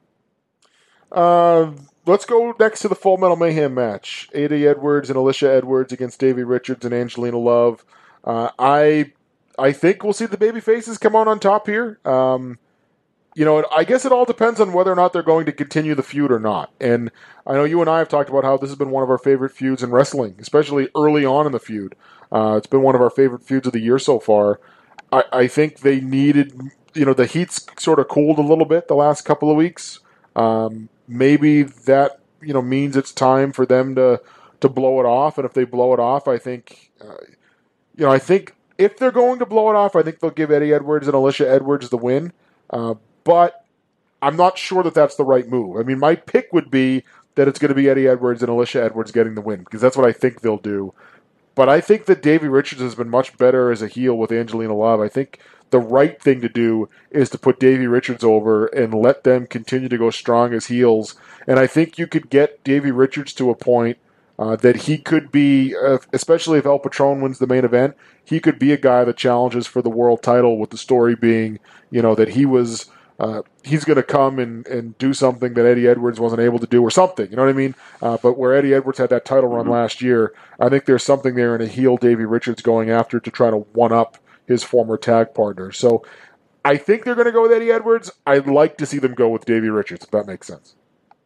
Speaker 2: Uh, let's go next to the Full Metal Mayhem match. Ada Edwards and Alicia Edwards against Davey Richards and Angelina Love. Uh, I I think we'll see the baby faces come on on top here. Um, you know, I guess it all depends on whether or not they're going to continue the feud or not. And I know you and I have talked about how this has been one of our favorite feuds in wrestling, especially early on in the feud. Uh, it's been one of our favorite feuds of the year so far. I, I think they needed, you know, the heat's sort of cooled a little bit the last couple of weeks. Um, maybe that, you know, means it's time for them to, to blow it off. And if they blow it off, I think, uh, you know, I think if they're going to blow it off, I think they'll give Eddie Edwards and Alicia Edwards the win. Uh, but I'm not sure that that's the right move. I mean, my pick would be that it's going to be Eddie Edwards and Alicia Edwards getting the win, because that's what I think they'll do. But I think that Davey Richards has been much better as a heel with Angelina Love. I think the right thing to do is to put Davey Richards over and let them continue to go strong as heels. And I think you could get Davey Richards to a point uh, that he could be, uh, especially if El Patron wins the main event, he could be a guy that challenges for the world title, with the story being, you know, that he was, uh, he's going to come and, and do something that Eddie Edwards wasn't able to do, or something, you know what I mean? Uh, but where Eddie Edwards had that title run last year, I think there's something there in a heel Davey Richards going after to try to one-up his former tag partner. So I think they're going to go with Eddie Edwards. I'd like to see them go with Davey Richards, if that makes sense.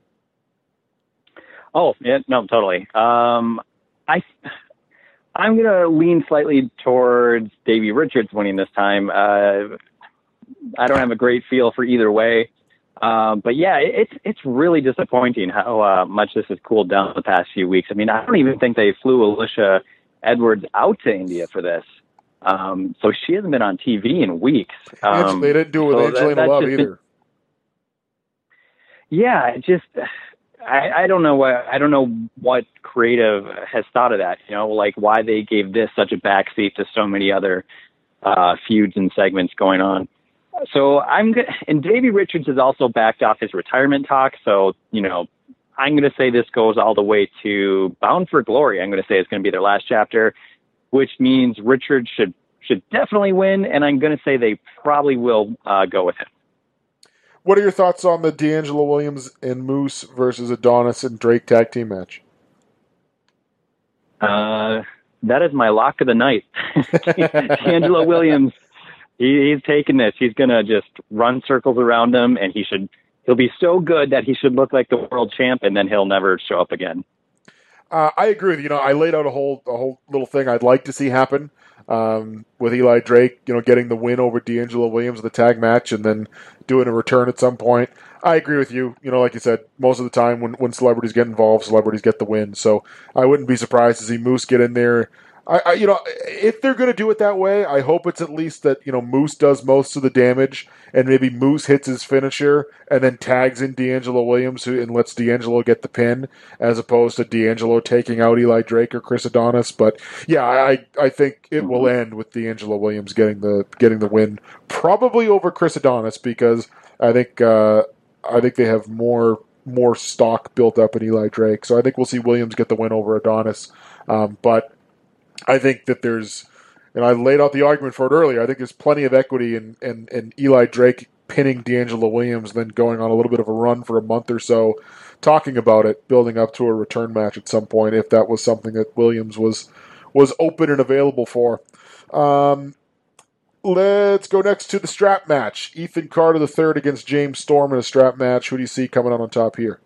Speaker 3: Oh, yeah, no, totally. Um, I, I'm going to lean slightly towards Davey Richards winning this time. Uh, I don't have a great feel for either way. Um, but yeah, it's it's really disappointing how uh, much this has cooled down the past few weeks. I mean, I don't even think they flew Alicia Edwards out to India for this. Um, so she hasn't been on T V in weeks. Um,
Speaker 2: they didn't do it with so Angelina that, Love either. Been, yeah,
Speaker 3: it just I, I don't know what I don't know what creative has thought of that. You know, like why they gave this such a backseat to so many other uh, feuds and segments going on. So I'm going and Davey Richards has also backed off his retirement talk. So, you know, I'm going to say this goes all the way to Bound for Glory. I'm going to say it's going to be their last chapter, which means Richards should, should definitely win. And I'm going to say they probably will uh, go with him.
Speaker 2: What are your thoughts on the D'Angelo Williams and Moose versus Adonis and Drake tag team match?
Speaker 3: Uh, that is my lock of the night. D'Angelo Williams. He, he's taking this. He's going to just run circles around him, and he should, he'll be so good that he should look like the world champ, and then he'll never show up again.
Speaker 2: Uh, I agree with you. You know, I laid out a whole a whole little thing I'd like to see happen um, with Eli Drake. You know, getting the win over D'Angelo Williams in the tag match, and then doing a return at some point. I agree with you. You know, like you said, most of the time when, when celebrities get involved, celebrities get the win. So I wouldn't be surprised to see Moose get in there. I, I you know, if they're going to do it that way, I hope it's at least that, you know, Moose does most of the damage, and maybe Moose hits his finisher and then tags in D'Angelo Williams who, and lets D'Angelo get the pin, as opposed to D'Angelo taking out Eli Drake or Chris Adonis. But yeah, I I think it will end with D'Angelo Williams getting the getting the win, probably over Chris Adonis, because I think uh, I think they have more more stock built up in Eli Drake. So I think we'll see Williams get the win over Adonis, um, but. I think that there's, and I laid out the argument for it earlier, I think there's plenty of equity in, in, in Eli Drake pinning D'Angelo Williams, then going on a little bit of a run for a month or so, talking about it, building up to a return match at some point, if that was something that Williams was was open and available for. Um, let's go next to the strap match. Ethan Carter the third against James Storm in a strap match. Who do you see coming out on top here?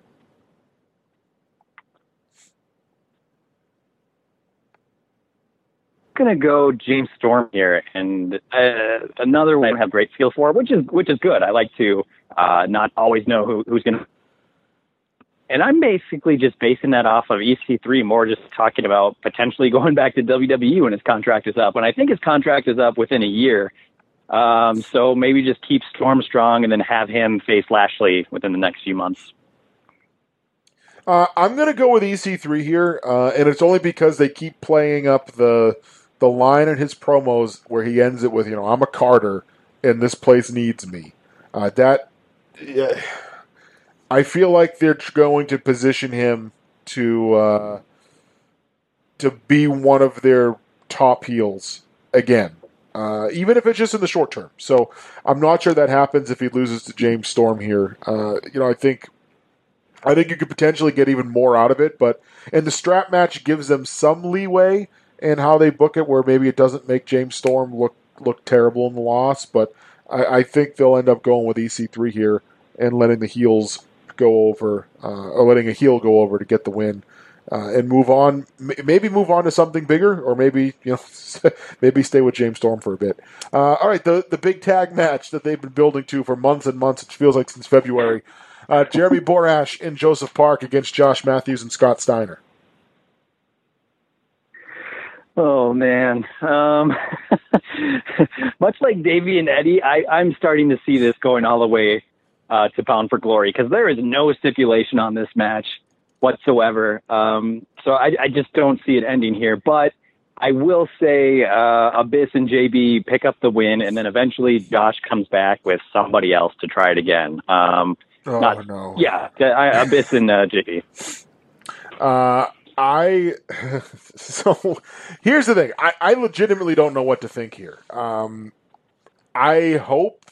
Speaker 3: Gonna go James Storm here, and uh, another one I have great feel for, which is which is good. I like to uh, not always know who, who's gonna, and I'm basically just basing that off of E C three, more just talking about potentially going back to W W E when his contract is up. And I think his contract is up within a year, um, so maybe just keep Storm strong and then have him face Lashley within the next few months.
Speaker 2: Uh, I'm going to go with E C three here, uh, and it's only because they keep playing up the the line in his promos where he ends it with, you know, I'm a Carter, and this place needs me. Uh, that, yeah, I feel like they're going to position him to uh, to be one of their top heels again, uh, even if it's just in the short term. So I'm not sure that happens if he loses to James Storm here. Uh, you know, I think. I think you could potentially get even more out of it, but and the strap match gives them some leeway in how they book it, where maybe it doesn't make James Storm look look terrible in the loss. But I, I think they'll end up going with E C three here and letting the heels go over, uh, or letting a heel go over to get the win uh, and move on. Maybe move on to something bigger, or maybe you know maybe stay with James Storm for a bit. Uh, all right, the the big tag match that they've been building to for months and months. It feels like since February. Uh, Jeremy Borash and Joseph Park against Josh Matthews and Scott Steiner.
Speaker 3: Oh, man. Um, much like Davey and Eddie, I, I'm starting to see this going all the way uh, to Bound for Glory, because there is no stipulation on this match whatsoever. Um, so I, I just don't see it ending here. But I will say uh, Abyss and J B pick up the win, and then eventually Josh comes back with somebody else to try it again. Um
Speaker 2: Oh,
Speaker 3: Not,
Speaker 2: no.
Speaker 3: Yeah, I, Abyss and uh, J P.
Speaker 2: Uh, I, so, here's the thing. I, I legitimately don't know what to think here. Um, I hope,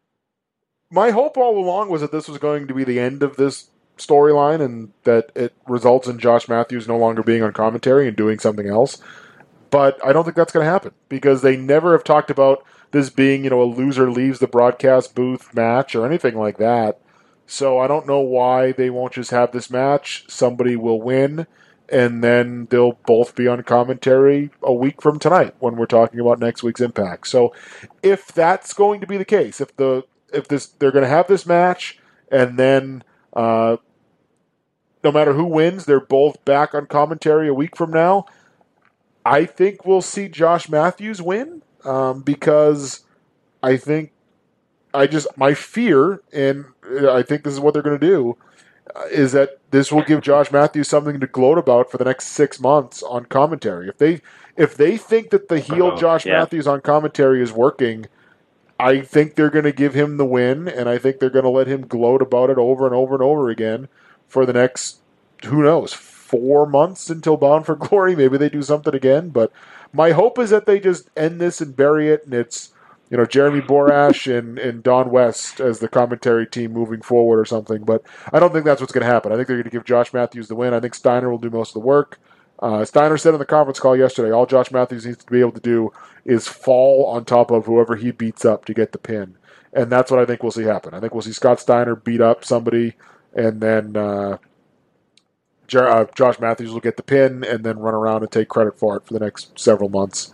Speaker 2: my hope all along was that this was going to be the end of this storyline and that it results in Josh Matthews no longer being on commentary and doing something else. But I don't think that's going to happen, because they never have talked about this being, you know, a loser leaves the broadcast booth match or anything like that. So I don't know why they won't just have this match. Somebody will win, and then they'll both be on commentary a week from tonight when we're talking about next week's Impact. So if that's going to be the case, if the if this they're going to have this match, and then uh, no matter who wins, they're both back on commentary a week from now, I think we'll see Josh Matthews win um, because I think I just my fear, and I think this is what they're going to do, uh, is that this will give Josh Matthews something to gloat about for the next six months on commentary. If they if they think that the heel
Speaker 3: Oh,
Speaker 2: Josh
Speaker 3: yeah.
Speaker 2: Matthews on commentary is working, I think they're going to give him the win, and I think they're going to let him gloat about it over and over and over again for the next, who knows, four months until Bound for Glory. Maybe they do something again, but my hope is that they just end this and bury it, and it's, you know, Jeremy Borash and, and Don West as the commentary team moving forward or something. But I don't think that's what's going to happen. I think they're going to give Josh Matthews the win. I think Steiner will do most of the work. Uh, Steiner said in the conference call yesterday, all Josh Matthews needs to be able to do is fall on top of whoever he beats up to get the pin. And that's what I think we'll see happen. I think we'll see Scott Steiner beat up somebody, and then uh, Jer- uh, Josh Matthews will get the pin and then run around and take credit for it for the next several months.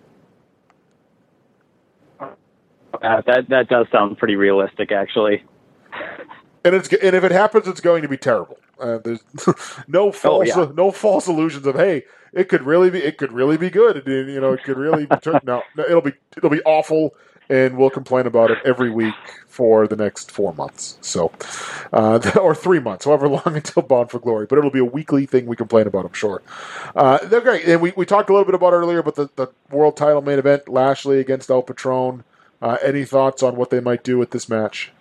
Speaker 3: Uh, that that does sound pretty realistic, actually.
Speaker 2: And it's and if it happens, it's going to be terrible. Uh, there's no false
Speaker 3: oh, yeah.
Speaker 2: no false illusions of hey, it could really be it could really be good. It, you know, it could really be no, no, it'll be it'll be awful, and we'll complain about it every week for the next four months. So, uh, or three months, however long until Bound for Glory. But it'll be a weekly thing we complain about, I'm sure. Uh, they're great, and we, we talked a little bit about it earlier, but the, the world title main event, Lashley against El Patron. Uh, any thoughts on what they might do with this match?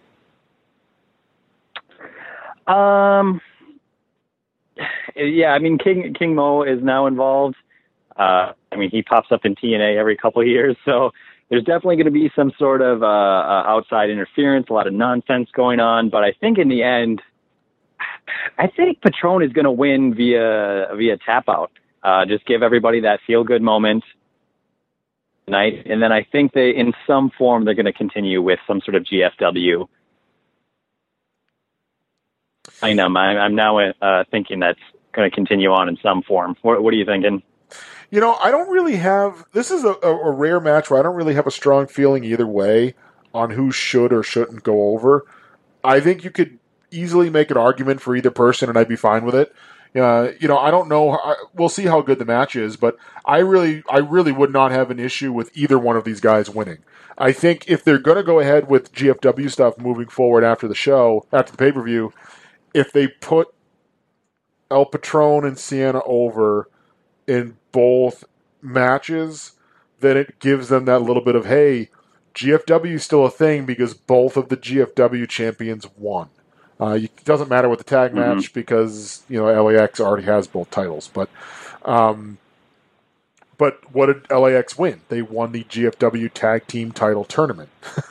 Speaker 3: Um, yeah, I mean, King King Mo is now involved. Uh, I mean, he pops up in T N A every couple of years, so there's definitely going to be some sort of uh, uh, outside interference, a lot of nonsense going on. But I think in the end, I think Patron is going to win via via tap out. Uh, just give everybody that feel good moment. Night, and then I think they, in some form, they're going to continue with some sort of G F W. I know. I'm, I'm now uh, thinking that's going to continue on in some form. What, what are you thinking?
Speaker 2: You know, I don't really have. This is a, a, a rare match where I don't really have a strong feeling either way on who should or shouldn't go over. I think you could easily make an argument for either person, and I'd be fine with it. Uh, you know, I don't know. I, we'll see how good the match is, but I really, I really would not have an issue with either one of these guys winning. I think if they're going to go ahead with G F W stuff moving forward after the show, after the pay-per-view, if they put El Patron and Sienna over in both matches, then it gives them that little bit of, hey, G F W is still a thing because both of the G F W champions won. Uh, it doesn't matter with the tag
Speaker 3: mm-hmm.
Speaker 2: match because, you know, L A X already has both titles. But um, but what did L A X win? They won the G F W Tag Team Title Tournament.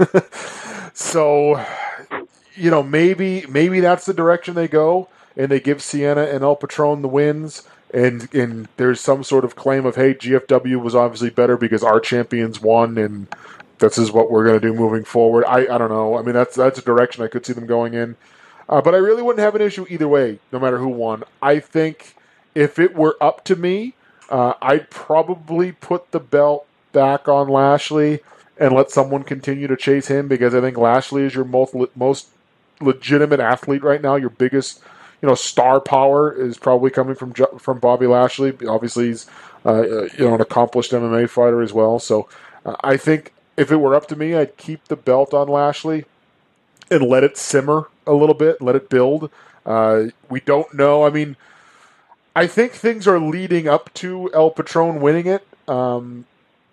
Speaker 2: So, you know, maybe maybe that's the direction they go, and they give Sienna and El Patron the wins, and, and there's some sort of claim of, hey, G F W was obviously better because our champions won, and this is what we're going to do moving forward. I, I don't know. I mean, that's that's a direction I could see them going in. Uh, but I really wouldn't have an issue either way, no matter who won. I think if it were up to me, uh, I'd probably put the belt back on Lashley and let someone continue to chase him, because I think Lashley is your most le- most legitimate athlete right now. Your biggest, you know, star power is probably coming from from Bobby Lashley. Obviously, he's uh, you know, an accomplished M M A fighter as well. So uh, I think if it were up to me, I'd keep the belt on Lashley and let it simmer a little bit, let it build. Uh, we don't know. I mean, I think things are leading up to El Patron winning it. Um,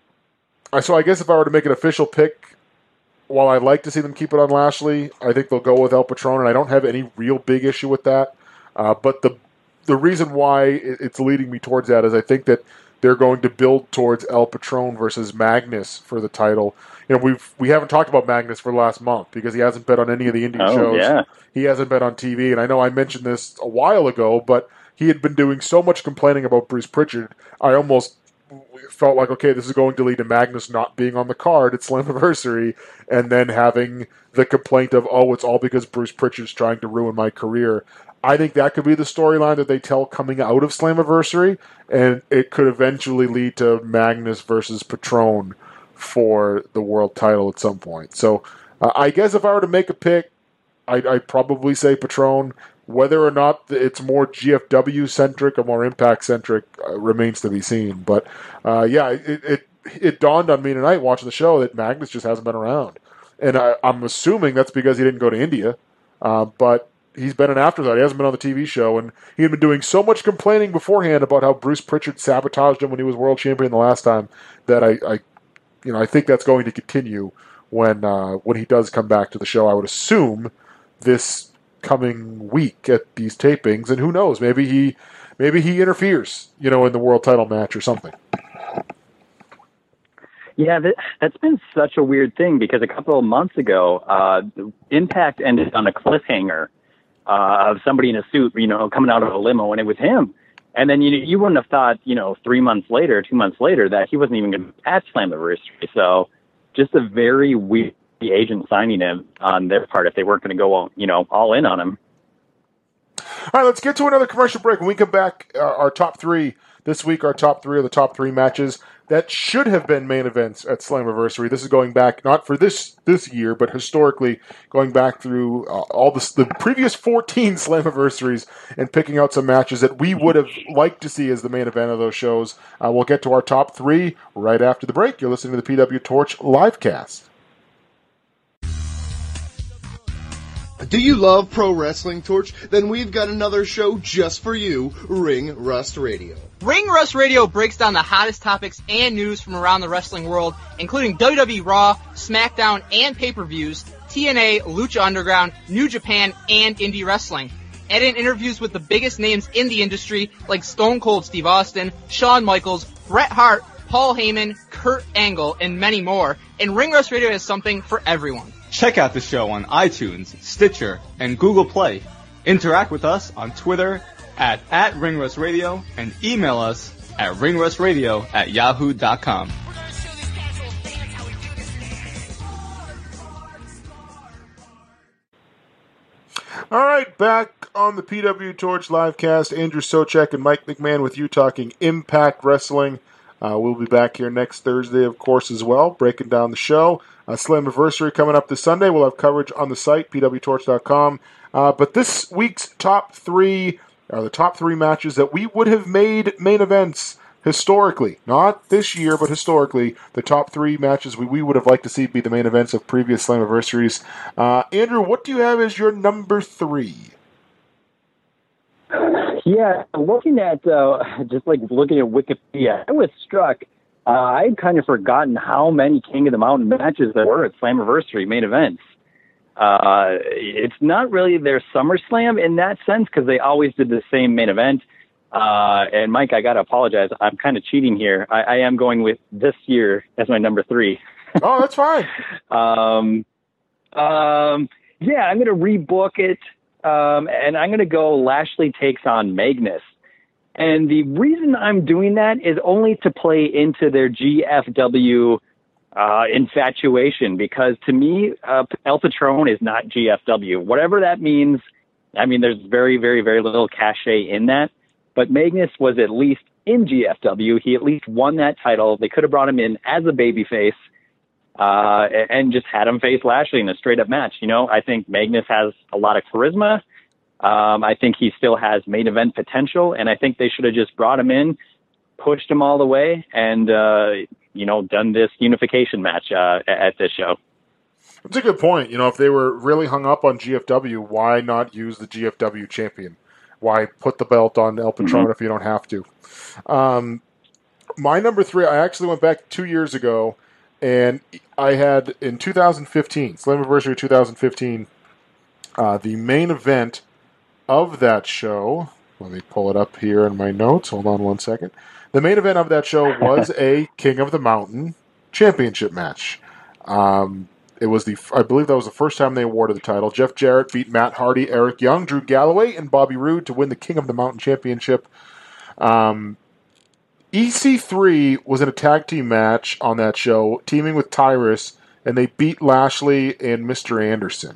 Speaker 2: so I guess if I were to make an official pick, while I'd like to see them keep it on Lashley, I think they'll go with El Patron, and I don't have any real big issue with that. Uh, but the the reason why it's leading me towards that is I think that they're going to build towards El Patron versus Magnus for the title. You know, we've we haven't talked about Magnus for the last month because he hasn't been on any of the indie
Speaker 3: oh,
Speaker 2: shows.
Speaker 3: Yeah.
Speaker 2: He hasn't been on T V, and I know I mentioned this a while ago, but he had been doing so much complaining about Bruce Pritchard, I almost felt like, okay, this is going to lead to Magnus not being on the card at Slammiversary, and then having the complaint of, oh, it's all because Bruce Pritchard's trying to ruin my career. I think that could be the storyline that they tell coming out of Slammiversary, and it could eventually lead to Magnus versus Patron for the world title at some point. So uh, I guess if I were to make a pick, I'd, I'd probably say Patron. Whether or not it's more G F W-centric or more Impact-centric uh, remains to be seen. But uh, yeah, it, it it dawned on me tonight watching the show that Magnus just hasn't been around. And I, I'm assuming that's because he didn't go to India. Uh, but he's been an afterthought. He hasn't been on the T V show. And he had been doing so much complaining beforehand about how Bruce Pritchard sabotaged him when he was world champion the last time that I, I you know, I think that's going to continue when uh, when he does come back to the show. I would assume this coming week at these tapings, and who knows, maybe he maybe he interferes, you know, in the world title match or something.
Speaker 3: Yeah, that, that's been such a weird thing because a couple of months ago, uh, Impact ended on a cliffhanger uh, of somebody in a suit, you know, coming out of a limo, and it was him. And then you you wouldn't have thought, you know, three months later, two months later, that he wasn't even going to be at Slammiversary. So just a very weird agent signing him on their part if they weren't going to go, you know, all in on him.
Speaker 2: All right, let's get to another commercial break. When we come back, uh, our top three this week, our top three are the top three matches that should have been main events at Slammiversary. This is going back, not for this this year, but historically going back through uh, all the, the previous fourteen Slammiversaries and picking out some matches that we would have liked to see as the main event of those shows. Uh, we'll get to our top three right after the break. You're listening to the P W Torch livecast.
Speaker 6: Do you love pro wrestling, Torch? Then we've got another show just for you, Ring Rust Radio.
Speaker 7: Ring Rust Radio breaks down the hottest topics and news from around the wrestling world, including W W E Raw, SmackDown, and pay-per-views, T N A, Lucha Underground, New Japan, and indie wrestling. Add in interviews with the biggest names in the industry, like Stone Cold Steve Austin, Shawn Michaels, Bret Hart, Paul Heyman, Kurt Angle, and many more, and Ring Rust Radio has something for everyone.
Speaker 8: Check out the show on iTunes, Stitcher, and Google Play. Interact with us on Twitter at, at ringrustradio and email us at ringrustradio at yahoo dot com.
Speaker 2: All right, back on the P W Torch livecast. Andrew Socek and Mike McMahon with you talking Impact Wrestling. Uh, we'll be back here next Thursday, of course, as well, breaking down the show. Uh, Slammiversary coming up this Sunday. We'll have coverage on the site, p w torch dot com. Uh, but this week's top three are the top three matches that we would have made main events historically. Not this year, but historically. The top three matches we, we would have liked to see be the main events of previous Slammiversaries. Uh, Andrew, what do you have as your number three?
Speaker 3: Yeah, looking at, uh, just like looking at Wikipedia, I was struck. Uh, I had kind of forgotten how many King of the Mountain matches there were at Slammiversary main events. Uh, it's not really their SummerSlam in that sense because they always did the same main event. Uh, and Mike, I got to apologize. I'm kind of cheating here. I, I am going with this year as my number three.
Speaker 2: Oh, that's fine.
Speaker 3: um, um, yeah, I'm going to rebook it. Um, and I'm going to go Lashley takes on Magnus. And the reason I'm doing that is only to play into their G F W uh, infatuation, because to me, uh, El Patron is not G F W. Whatever that means, I mean, there's very, very, very little cachet in that. But Magnus was at least in G F W. He at least won that title. They could have brought him in as a babyface uh, and just had him face Lashley in a straight-up match. You know, I think Magnus has a lot of charisma. Um, I think he still has main event potential, and I think they should have just brought him in, pushed him all the way, and, uh, you know, done this unification match uh, at this show.
Speaker 2: That's a good point. You know, if they were really hung up on G F W, why not use the G F W champion? Why put the belt on El Patron mm-hmm. if you don't have to? Um, my number three, I actually went back two years ago, and I had, in two thousand fifteen, Slammiversary twenty fifteen, uh, the main event of that show, let me pull it up here in my notes. Hold on one second. The main event of that show was a King of the Mountain championship match. Um, it was the, I believe that was the first time they awarded the title. Jeff Jarrett beat Matt Hardy, Eric Young, Drew Galloway, and Bobby Roode to win the King of the Mountain championship. Um, E C three was in a tag team match on that show, teaming with Tyrus, and they beat Lashley and Mister Anderson.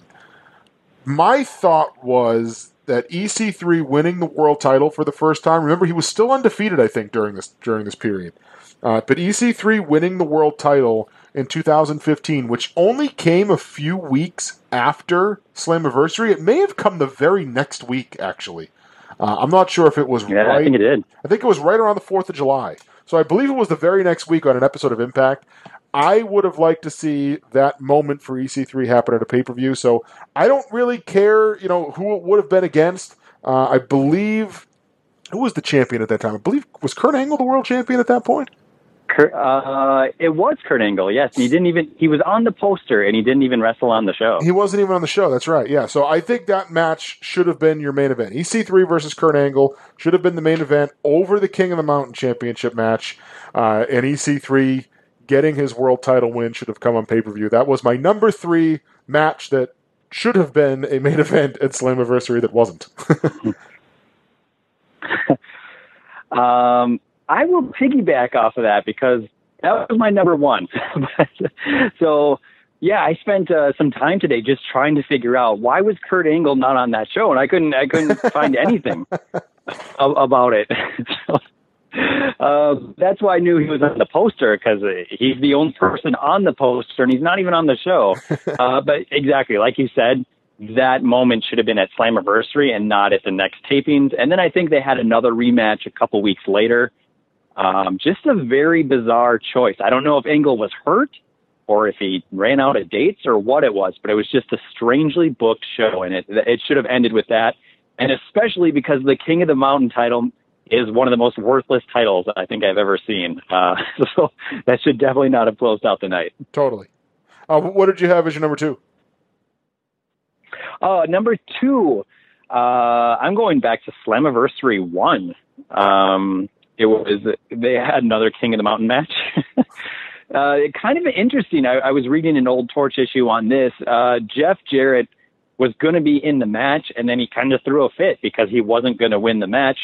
Speaker 2: My thought was that E C three winning the world title for the first time. Remember, he was still undefeated, I think, during this during this period. Uh, but E C three winning the world title in two thousand fifteen, which only came a few weeks after Slammiversary. It may have come the very next week, actually. Uh, I'm not sure if it was
Speaker 3: yeah,
Speaker 2: right.
Speaker 3: I think it did.
Speaker 2: I think it was right around the fourth of July. So I believe it was the very next week on an episode of Impact. I would have liked to see that moment for E C three happen at a pay-per-view, so I don't really care, you know, who it would have been against. Uh, I believe, who was the champion at that time? I believe, was Kurt Angle the world champion at that point?
Speaker 3: Kurt, uh, it was Kurt Angle, yes. He didn't even, he was on the poster, and he didn't even wrestle on the show.
Speaker 2: He wasn't even on the show, that's right, yeah. So I think that match should have been your main event. E C three versus Kurt Angle should have been the main event over the King of the Mountain championship match, uh, and E C three getting his world title win should have come on pay-per-view. That was my number three match that should have been a main event at Slammiversary that wasn't.
Speaker 3: um, I will piggyback off of that because that was my number one. So Yeah, I spent uh, some time today just trying to figure out why was Kurt Angle not on that show, and I couldn't I couldn't find anything about it. so, uh, that's why I knew he was on the poster, because he's the only person on the poster, and he's not even on the show. Uh, but exactly, like you said, that moment should have been at Slammiversary and not at the next tapings. And then I think they had another rematch a couple weeks later. Um, just a very bizarre choice. I don't know if Angle was hurt or if he ran out of dates or what it was, but it was just a strangely booked show, and it it should have ended with that. And especially because the King of the Mountain title is one of the most worthless titles I think I've ever seen. Uh, so that should definitely not have closed out the night.
Speaker 2: Totally. Uh, what did you have as your number two?
Speaker 3: Uh, number two, uh, I'm going back to Slammiversary one. Um, it was, they had another King of the Mountain match. Uh, kind of interesting. I, I was reading an old Torch issue on this. Uh, Jeff Jarrett was going to be in the match, and then he kind of threw a fit because he wasn't going to win the match.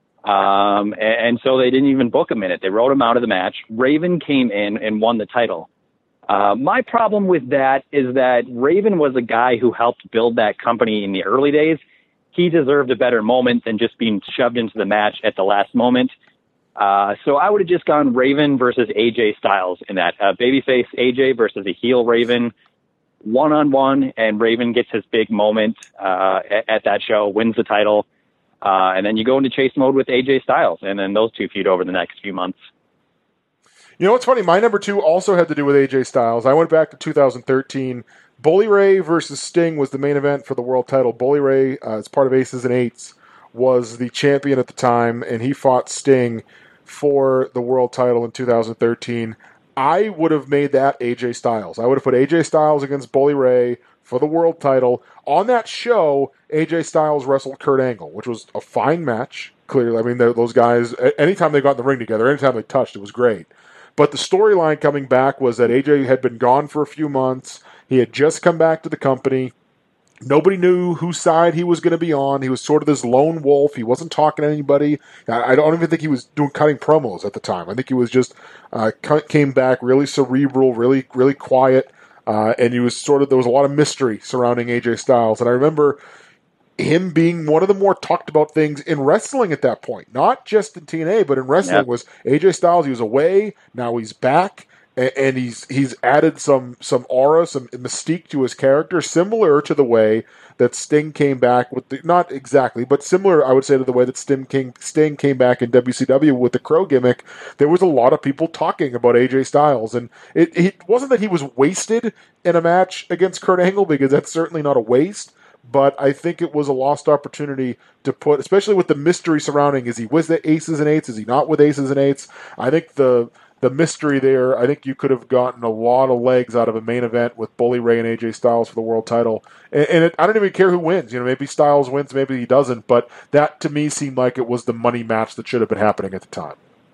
Speaker 3: Um, and, and so they didn't even book him in it. They wrote him out of the match. Raven came in and won the title. Uh, my problem with that is that Raven was a guy who helped build that company in the early days. He deserved a better moment than just being shoved into the match at the last moment. Uh, so I would have just gone Raven versus A J Styles in that. Uh, babyface A J versus a heel Raven, one-on-one, and Raven gets his big moment uh, at, at that show, wins the title, uh, and then you go into chase mode with A J Styles, and then those two feud over the next few months.
Speaker 2: You know what's funny? My number two also had to do with A J Styles. I went back to two thousand thirteen. Bully Ray versus Sting was the main event for the world title. Bully Ray, uh, as part of Aces and Eights, was the champion at the time, and he fought Sting for the world title in two thousand thirteen. I would have made that A J Styles. I would have put A J Styles against Bully Ray for the world title. On that show, A J Styles wrestled Kurt Angle, which was a fine match, clearly. I mean, those guys, anytime they got in the ring together, anytime they touched, it was great. But the storyline coming back was that A J had been gone for a few months. He had just come back to the company. Nobody knew whose side he was going to be on. He was sort of this lone wolf. He wasn't talking to anybody. I don't even think he was doing cutting promos at the time. I think he was just uh, came back really cerebral, really, really quiet, uh, and he was sort of there was a lot of mystery surrounding A J Styles. And I remember him being one of the more talked about things in wrestling at that point, not just in T N A, but in wrestling. Yep. Was A J Styles. He was away. Now he's back. And he's he's added some some aura, some mystique to his character, similar to the way that Sting came back with the, not exactly, but similar, I would say, to the way that Sting came, Sting came back in W C W with the Crow gimmick. There was a lot of people talking about A J Styles, and it, it wasn't that he was wasted in a match against Kurt Angle, because that's certainly not a waste. But I think it was a lost opportunity to put, especially with the mystery surrounding, is he with the Aces and Eights? Is he not with Aces and Eights? I think the the mystery there, I think you could have gotten a lot of legs out of a main event with Bully Ray and A J Styles for the world title. And, and it, I don't even care who wins. You know, maybe Styles wins, maybe he doesn't. But that, to me, seemed like it was the money match that should have been happening at the time.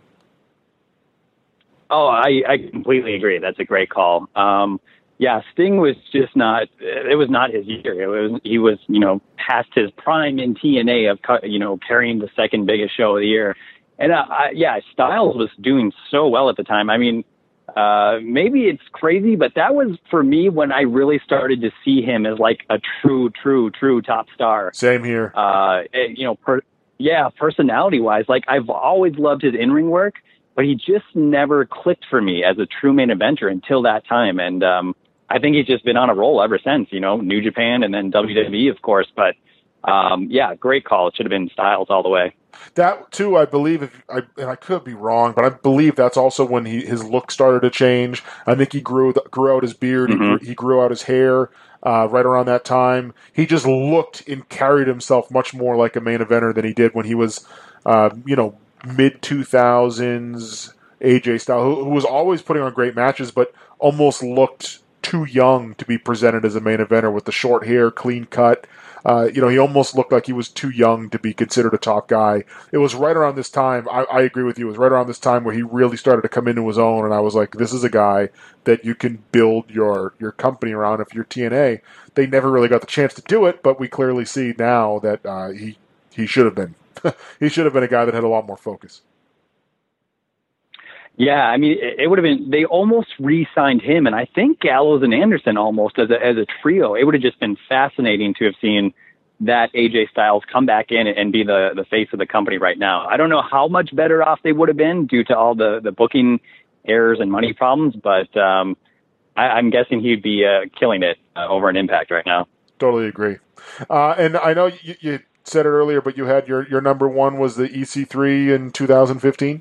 Speaker 3: Oh, I, I completely agree. That's a great call. Um, yeah, Sting was just not, it was not his year. It was, he was, you know, past his prime in T N A of, you know, carrying the second biggest show of the year. And, uh, I, yeah, Styles was doing so well at the time. I mean, uh, maybe it's crazy, but that was, for me, when I really started to see him as, like, a true, true, true top star.
Speaker 2: Same here.
Speaker 3: Uh, you know, per, yeah, personality-wise. Like, I've always loved his in-ring work, but he just never clicked for me as a true main eventer until that time. And um, I think he's just been on a roll ever since, you know, New Japan and then W W E, of course. But, um, yeah, great call. It should have been Styles all the way.
Speaker 2: That, too, I believe, if I, and I could be wrong, but I believe that's also when he, his look started to change. I think he grew grew out his beard, mm-hmm. he, grew, he grew out his hair uh, right around that time. He just looked and carried himself much more like a main eventer than he did when he was, uh, you know, mid two thousands A J Styles, who, who was always putting on great matches, but almost looked too young to be presented as a main eventer with the short hair, clean cut. Uh, you know, he almost looked like he was too young to be considered a top guy. It was right around this time, I, I agree with you, it was right around this time where he really started to come into his own, and I was like, this is a guy that you can build your, your company around if you're T N A. They never really got the chance to do it, but we clearly see now that uh, he he should have been. He should have been a guy that had a lot more focus.
Speaker 3: Yeah, I mean, it, it would have been, they almost re-signed him, and I think Gallows and Anderson almost as a, as a trio. It would have just been fascinating to have seen that A J Styles come back in and be the, the face of the company right now. I don't know how much better off they would have been due to all the, the booking errors and money problems, but um, I, I'm guessing he'd be uh, killing it uh, over an Impact right now.
Speaker 2: Totally agree. Uh, and I know you, you said it earlier, but you had your, your number one was the E C three in two thousand fifteen?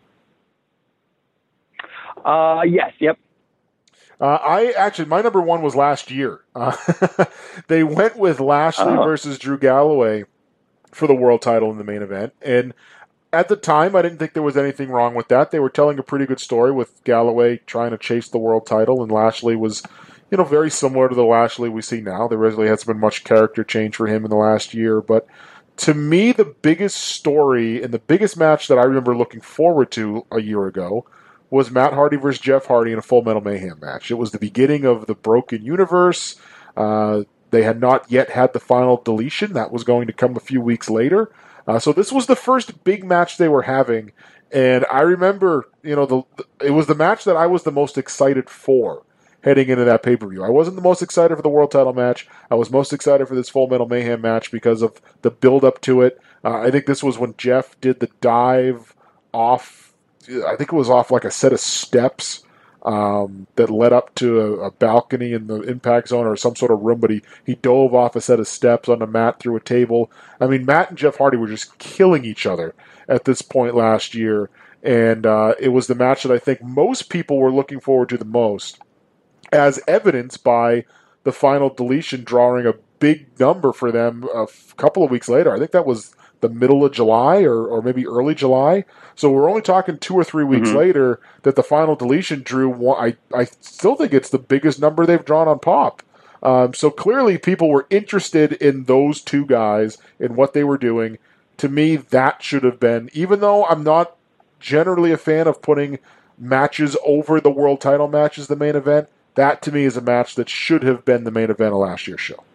Speaker 3: Uh, yes, yep.
Speaker 2: Uh, I actually, my number one was last year. Uh, they went with Lashley
Speaker 3: oh.
Speaker 2: versus Drew Galloway for the world title in the main event. And at the time, I didn't think there was anything wrong with that. They were telling a pretty good story with Galloway trying to chase the world title, and Lashley was, you know, very similar to the Lashley we see now. There really hasn't been much character change for him in the last year. But to me, the biggest story and the biggest match that I remember looking forward to a year ago was Matt Hardy versus Jeff Hardy in a Full Metal Mayhem match. It was the beginning of the Broken Universe. Uh, they had not yet had the final deletion. That was going to come a few weeks later. Uh, so this was the first big match they were having. And I remember, you know, the, the it was the match that I was the most excited for heading into that pay-per-view. I wasn't the most excited for the world title match. I was most excited for this Full Metal Mayhem match because of the build-up to it. Uh, I think this was when Jeff did the dive off, I think it was off like a set of steps um, that led up to a, a balcony in the Impact Zone or some sort of room, but he, he dove off a set of steps on the mat through a table. I mean, Matt and Jeff Hardy were just killing each other at this point last year, and uh, it was the match that I think most people were looking forward to the most, as evidenced by the final deletion drawing a big number for them a f- couple of weeks later. I think that was the middle of July or, or maybe early July. So we're only talking two or three weeks mm-hmm. later that the final deletion drew one. I, I still think it's the biggest number they've drawn on Pop. Um, so clearly people were interested in those two guys and what they were doing. To me, that should have been, even though I'm not generally a fan of putting matches over the world title match as the main event, that to me is a match that should have been the main event of last year's show.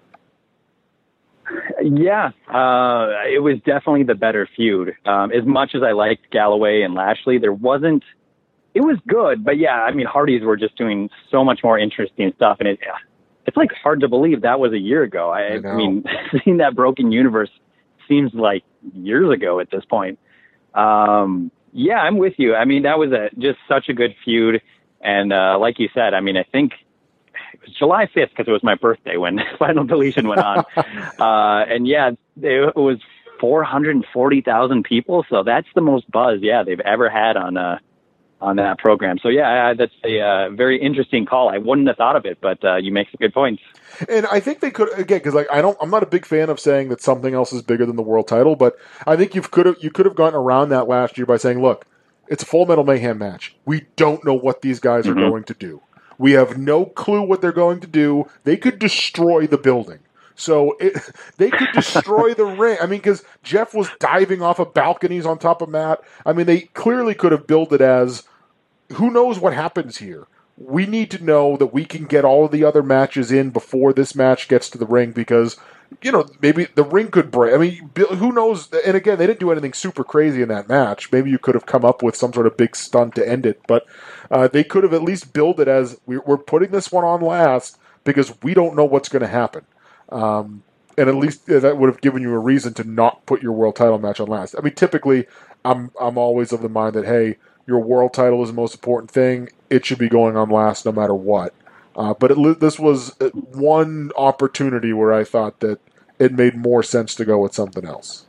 Speaker 3: Yeah, uh, it was definitely the better feud. Um, as much as I liked Galloway and Lashley, there wasn't, it was good, but yeah, I mean, Hardys were just doing so much more interesting stuff, and it, it's like hard to believe that was a year ago. I, I, I mean, seeing that Broken Universe seems like years ago at this point. Um, yeah, I'm with you. I mean, that was a, just such a good feud, and uh, like you said, I mean, I think it was July fifth because it was my birthday when Final Deletion went on. uh, and yeah, it was four hundred forty thousand people. So that's the most buzz, yeah, they've ever had on uh, on that program. So yeah, that's a uh, very interesting call. I wouldn't have thought of it, but uh, you make some good points.
Speaker 2: And I think they could, again, because like I don't, I'm not a big fan of saying that something else is bigger than the world title, but I think you could have you could have gotten around that last year by saying, look, it's a Full Metal Mayhem match. We don't know what these guys are mm-hmm. going to do. We have no clue what they're going to do. They could destroy the building. So it, they could destroy the ring. I mean, because Jeff was diving off of balconies on top of Matt. I mean, they clearly could have billed it as, who knows what happens here? We need to know that we can get all of the other matches in before this match gets to the ring because, you know, maybe the ring could break. I mean, who knows? And again, they didn't do anything super crazy in that match. Maybe you could have come up with some sort of big stunt to end it, but uh, they could have at least billed it as we're putting this one on last because we don't know what's going to happen. Um, and at least that would have given you a reason to not put your world title match on last. I mean, typically, I'm I'm always of the mind that, hey, your world title is the most important thing. It should be going on last no matter what. Uh, but it, this was one opportunity where I thought that it made more sense to go with something else.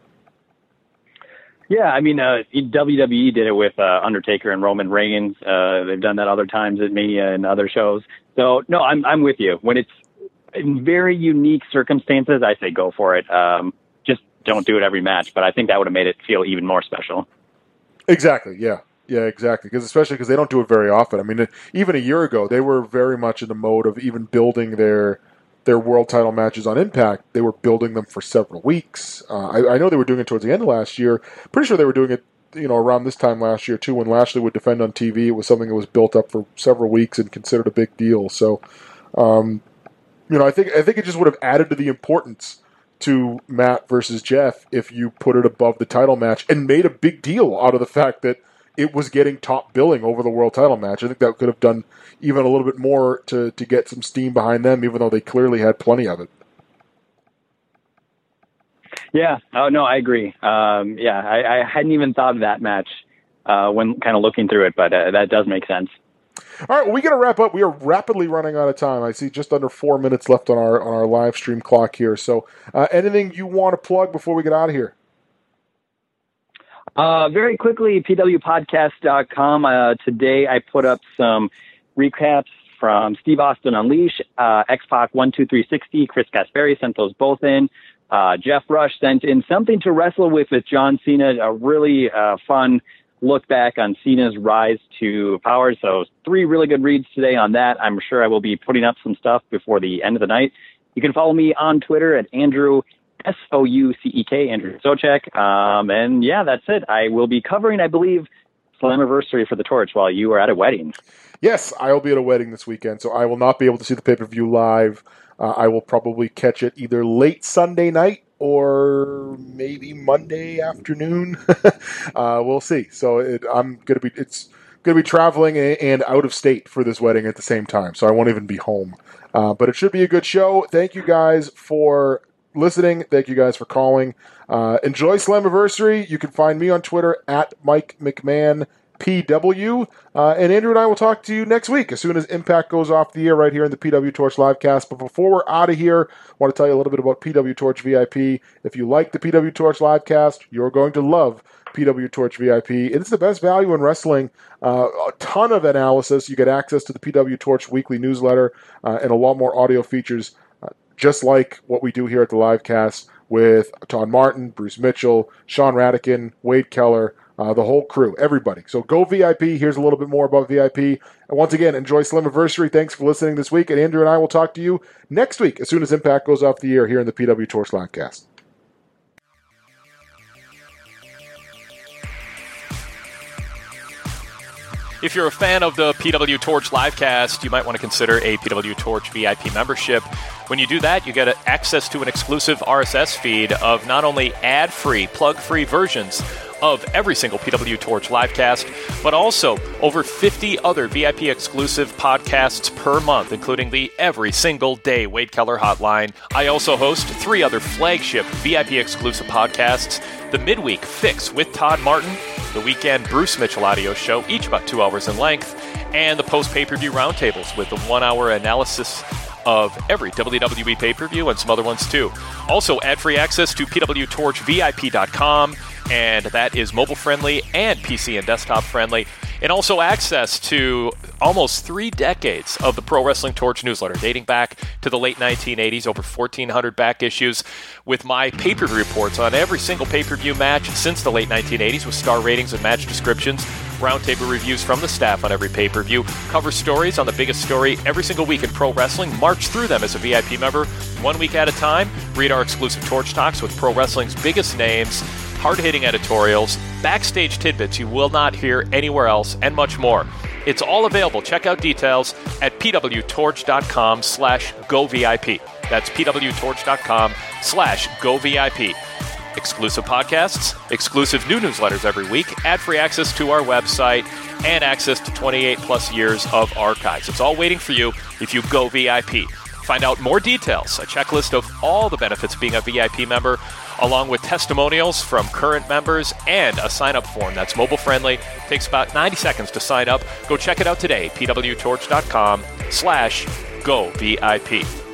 Speaker 3: Yeah, I mean, uh, W W E did it with uh, Undertaker and Roman Reigns. Uh, they've done that other times at Mania and other shows. So, no, I'm I'm with you. When it's in very unique circumstances, I say go for it. Um, just don't do it every match. But I think that would have made it feel even more special.
Speaker 2: Exactly, yeah. Yeah, exactly. Because especially because they don't do it very often. I mean, even a year ago, they were very much in the mode of even building their their world title matches on Impact. They were building them for several weeks. Uh, I, I know they were doing it towards the end of last year. Pretty sure they were doing it, you know, around this time last year too, when Lashley would defend on T V. It was something that was built up for several weeks and considered a big deal. So, um, you know, I think I think it just would have added to the importance to Matt versus Jeff if you put it above the title match and made a big deal out of the fact that, it was getting top billing over the world title match. I think that could have done even a little bit more to, to get some steam behind them, even though they clearly had plenty of it.
Speaker 3: Yeah. Oh, no, I agree. Um, yeah, I, I hadn't even thought of that match uh, when kind of looking through it, but uh, that does make sense.
Speaker 2: All right, well, we got to wrap up. We are rapidly running out of time. I see just under four minutes left on our on our live stream clock here. So uh, anything you want to plug before we get out of here?
Speaker 3: Uh, very quickly, P W podcast dot com. Uh, today I put up some recaps from Steve Austin Unleashed, uh, X-Pac one two three sixty, Chris Gaspari sent those both in. Uh, Jeff Rush sent in Something to Wrestle With with John Cena, a really uh, fun look back on Cena's rise to power. So three really good reads today on that. I'm sure I will be putting up some stuff before the end of the night. You can follow me on Twitter at Andrew S O U C E K, Andrew Soucek. Um, and yeah, that's it. I will be covering, I believe, Slammiversary for the Torch while you are at a wedding.
Speaker 2: Yes, I will be at a wedding this weekend, so I will not be able to see the pay-per-view live. Uh, I will probably catch it either late Sunday night or maybe Monday afternoon. uh, we'll see. So it, I'm gonna be it's gonna be traveling and out of state for this wedding at the same time, so I won't even be home. Uh, but it should be a good show. Thank you guys for listening. Thank you guys for calling. Uh, enjoy Slammiversary. You can find me on Twitter at Mike McMahon P W. Uh, and Andrew and I will talk to you next week as soon as Impact goes off the air right here in the P W Torch Livecast. But before we're out of here, I want to tell you a little bit about P W Torch V I P. If you like the P W Torch Livecast, you're going to love P W Torch V I P. It's the best value in wrestling. Uh, a ton of analysis. You get access to the P W Torch weekly newsletter uh, and a lot more audio features, uh, just like what we do here at the Livecast with Todd Martin, Bruce Mitchell, Sean Radican, Wade Keller, Uh, the whole crew, everybody. So go V I P. Here's a little bit more about V I P. And once again, enjoy Slammiversary. Thanks for listening this week. And Andrew and I will talk to you next week as soon as Impact goes off the air here in the P W Torch Livecast.
Speaker 4: If you're a fan of the P W Torch Livecast, you might want to consider a P W Torch V I P membership. When you do that, you get access to an exclusive R S S feed of not only ad-free, plug-free versions of every single P W Torch Livecast, but also over fifty other V I P exclusive podcasts per month, including the Every Single Day Wade Keller Hotline. I also host three other flagship V I P exclusive podcasts: the Midweek Fix with Todd Martin, the Weekend Bruce Mitchell audio show, each about two hours in length, and the post-pay-per-view roundtables with the one-hour analysis of every W W E pay-per-view and some other ones too. Also, ad-free access to P W Torch V I P dot com, and that is mobile-friendly and P C and desktop-friendly. And also access to almost three decades of the Pro Wrestling Torch newsletter, dating back to the late nineteen eighties, over fourteen hundred back issues, with my pay-per-view reports on every single pay-per-view match since the late nineteen eighties, with star ratings and match descriptions, roundtable reviews from the staff on every pay-per-view, cover stories on the biggest story every single week in pro wrestling, march through them as a V I P member, one week at a time, read our exclusive Torch Talks with pro wrestling's biggest names, hard-hitting editorials, backstage tidbits you will not hear anywhere else, and much more. It's all available. Check out details at P W Torch dot com slash go V I P. That's P W Torch dot com slash go V I P. Exclusive podcasts, exclusive new newsletters every week, ad-free access to our website, and access to twenty-eight plus years of archives. It's all waiting for you if you go V I P. Find out more details, a checklist of all the benefits of being a V I P member, along with testimonials from current members and a sign-up form that's mobile-friendly. Takes about ninety seconds to sign up. Go check it out today, P W Torch dot com slash go V I P.